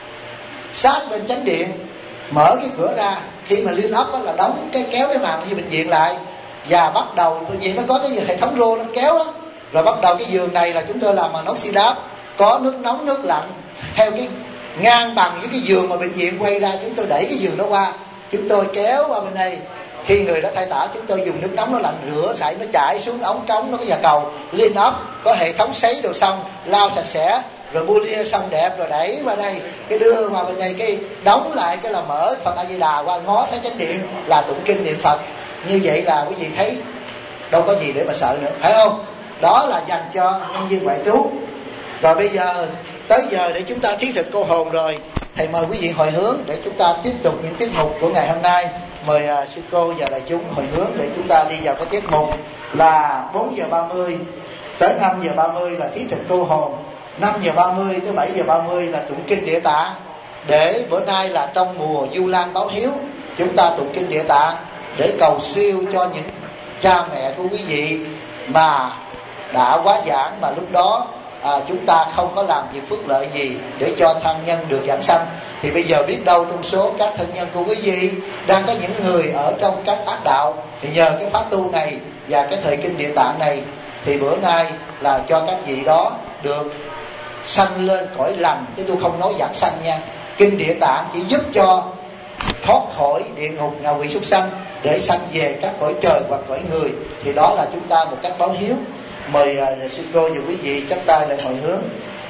sát bên chánh điện, mở cái cửa ra, khi mà liên ấp đó là đóng cái kéo cái màn như bệnh viện lại, và bắt đầu bệnh viện nó có cái hệ thống rô nó kéo đó, rồi bắt đầu cái giường này là chúng tôi làm bằng inox đáp, có nước nóng nước lạnh theo cái ngang bằng với cái giường mà bệnh viện quay ra, chúng tôi đẩy cái giường đó qua, chúng tôi kéo qua bên đây. Khi người đó thay tả, chúng tôi dùng nước nóng nó lạnh rửa sạch, nó chảy xuống ống trống, nó có nhà cầu liên ấp, có hệ thống sấy đồ xong, lau sạch sẽ, rồi bu lia xong đẹp, rồi đẩy qua đây, cái đưa vào bên đây, cái đóng lại, cái là mở Phật A Di Đà qua ngó thấy chánh điện là tụng kinh niệm Phật. Như vậy là quý vị thấy đâu có gì để mà sợ nữa, phải không? Đó là dành cho nhân viên ngoại trú. Rồi bây giờ tới giờ để chúng ta thí thực cô hồn rồi, thầy mời quý vị hồi hướng để chúng ta tiếp tục những tiết mục của ngày hôm nay. Mời sư cô và đại chúng hồi hướng để chúng ta đi vào cái tiết mục là 4 giờ 30 tới 5 giờ 30 là thí thực cô hồn, 5 giờ 30 tới 7 giờ 30 là tụng kinh Địa Tạng. Để bữa nay là trong mùa Du Lan báo hiếu, chúng ta tụng kinh Địa Tạng để cầu siêu cho những cha mẹ của quý vị mà đã quá giảng, mà lúc đó chúng ta không có làm việc phước lợi gì để cho thân nhân được giảng sanh. Thì bây giờ biết đâu trong số các thân nhân của quý vị đang có những người ở trong các ác đạo, thì nhờ cái pháp tu này và cái thời kinh Địa Tạng này, thì bữa nay là cho các vị đó được sanh lên cõi lành, chứ tôi không nói giảng sanh nha. Kinh Địa Tạng chỉ giúp cho thoát khỏi địa ngục ngạ quỷ súc sanh để sanh về các cõi trời hoặc cõi người. Thì đó là chúng ta một cách báo hiếu. Mời sư cô và quý vị chắp tay lại hồi hướng.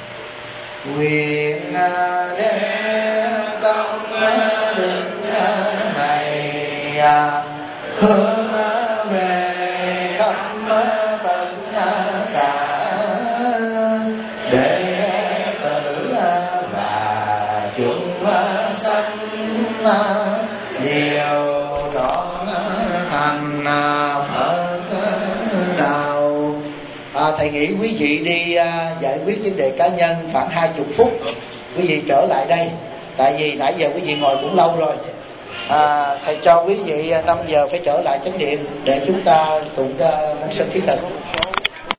Nguyện đem công đức này hướng về khắp tất cả đệ tử và chúng sanh đều trọn thành Phật đạo. Thầy nghĩ quý vị đi giải quyết vấn đề cá nhân khoảng 20 phút, quý vị trở lại đây, tại vì nãy giờ quý vị ngồi cũng lâu rồi. Thầy cho quý vị 5 giờ phải trở lại chánh điện để chúng ta tụng mong sinh thí thực.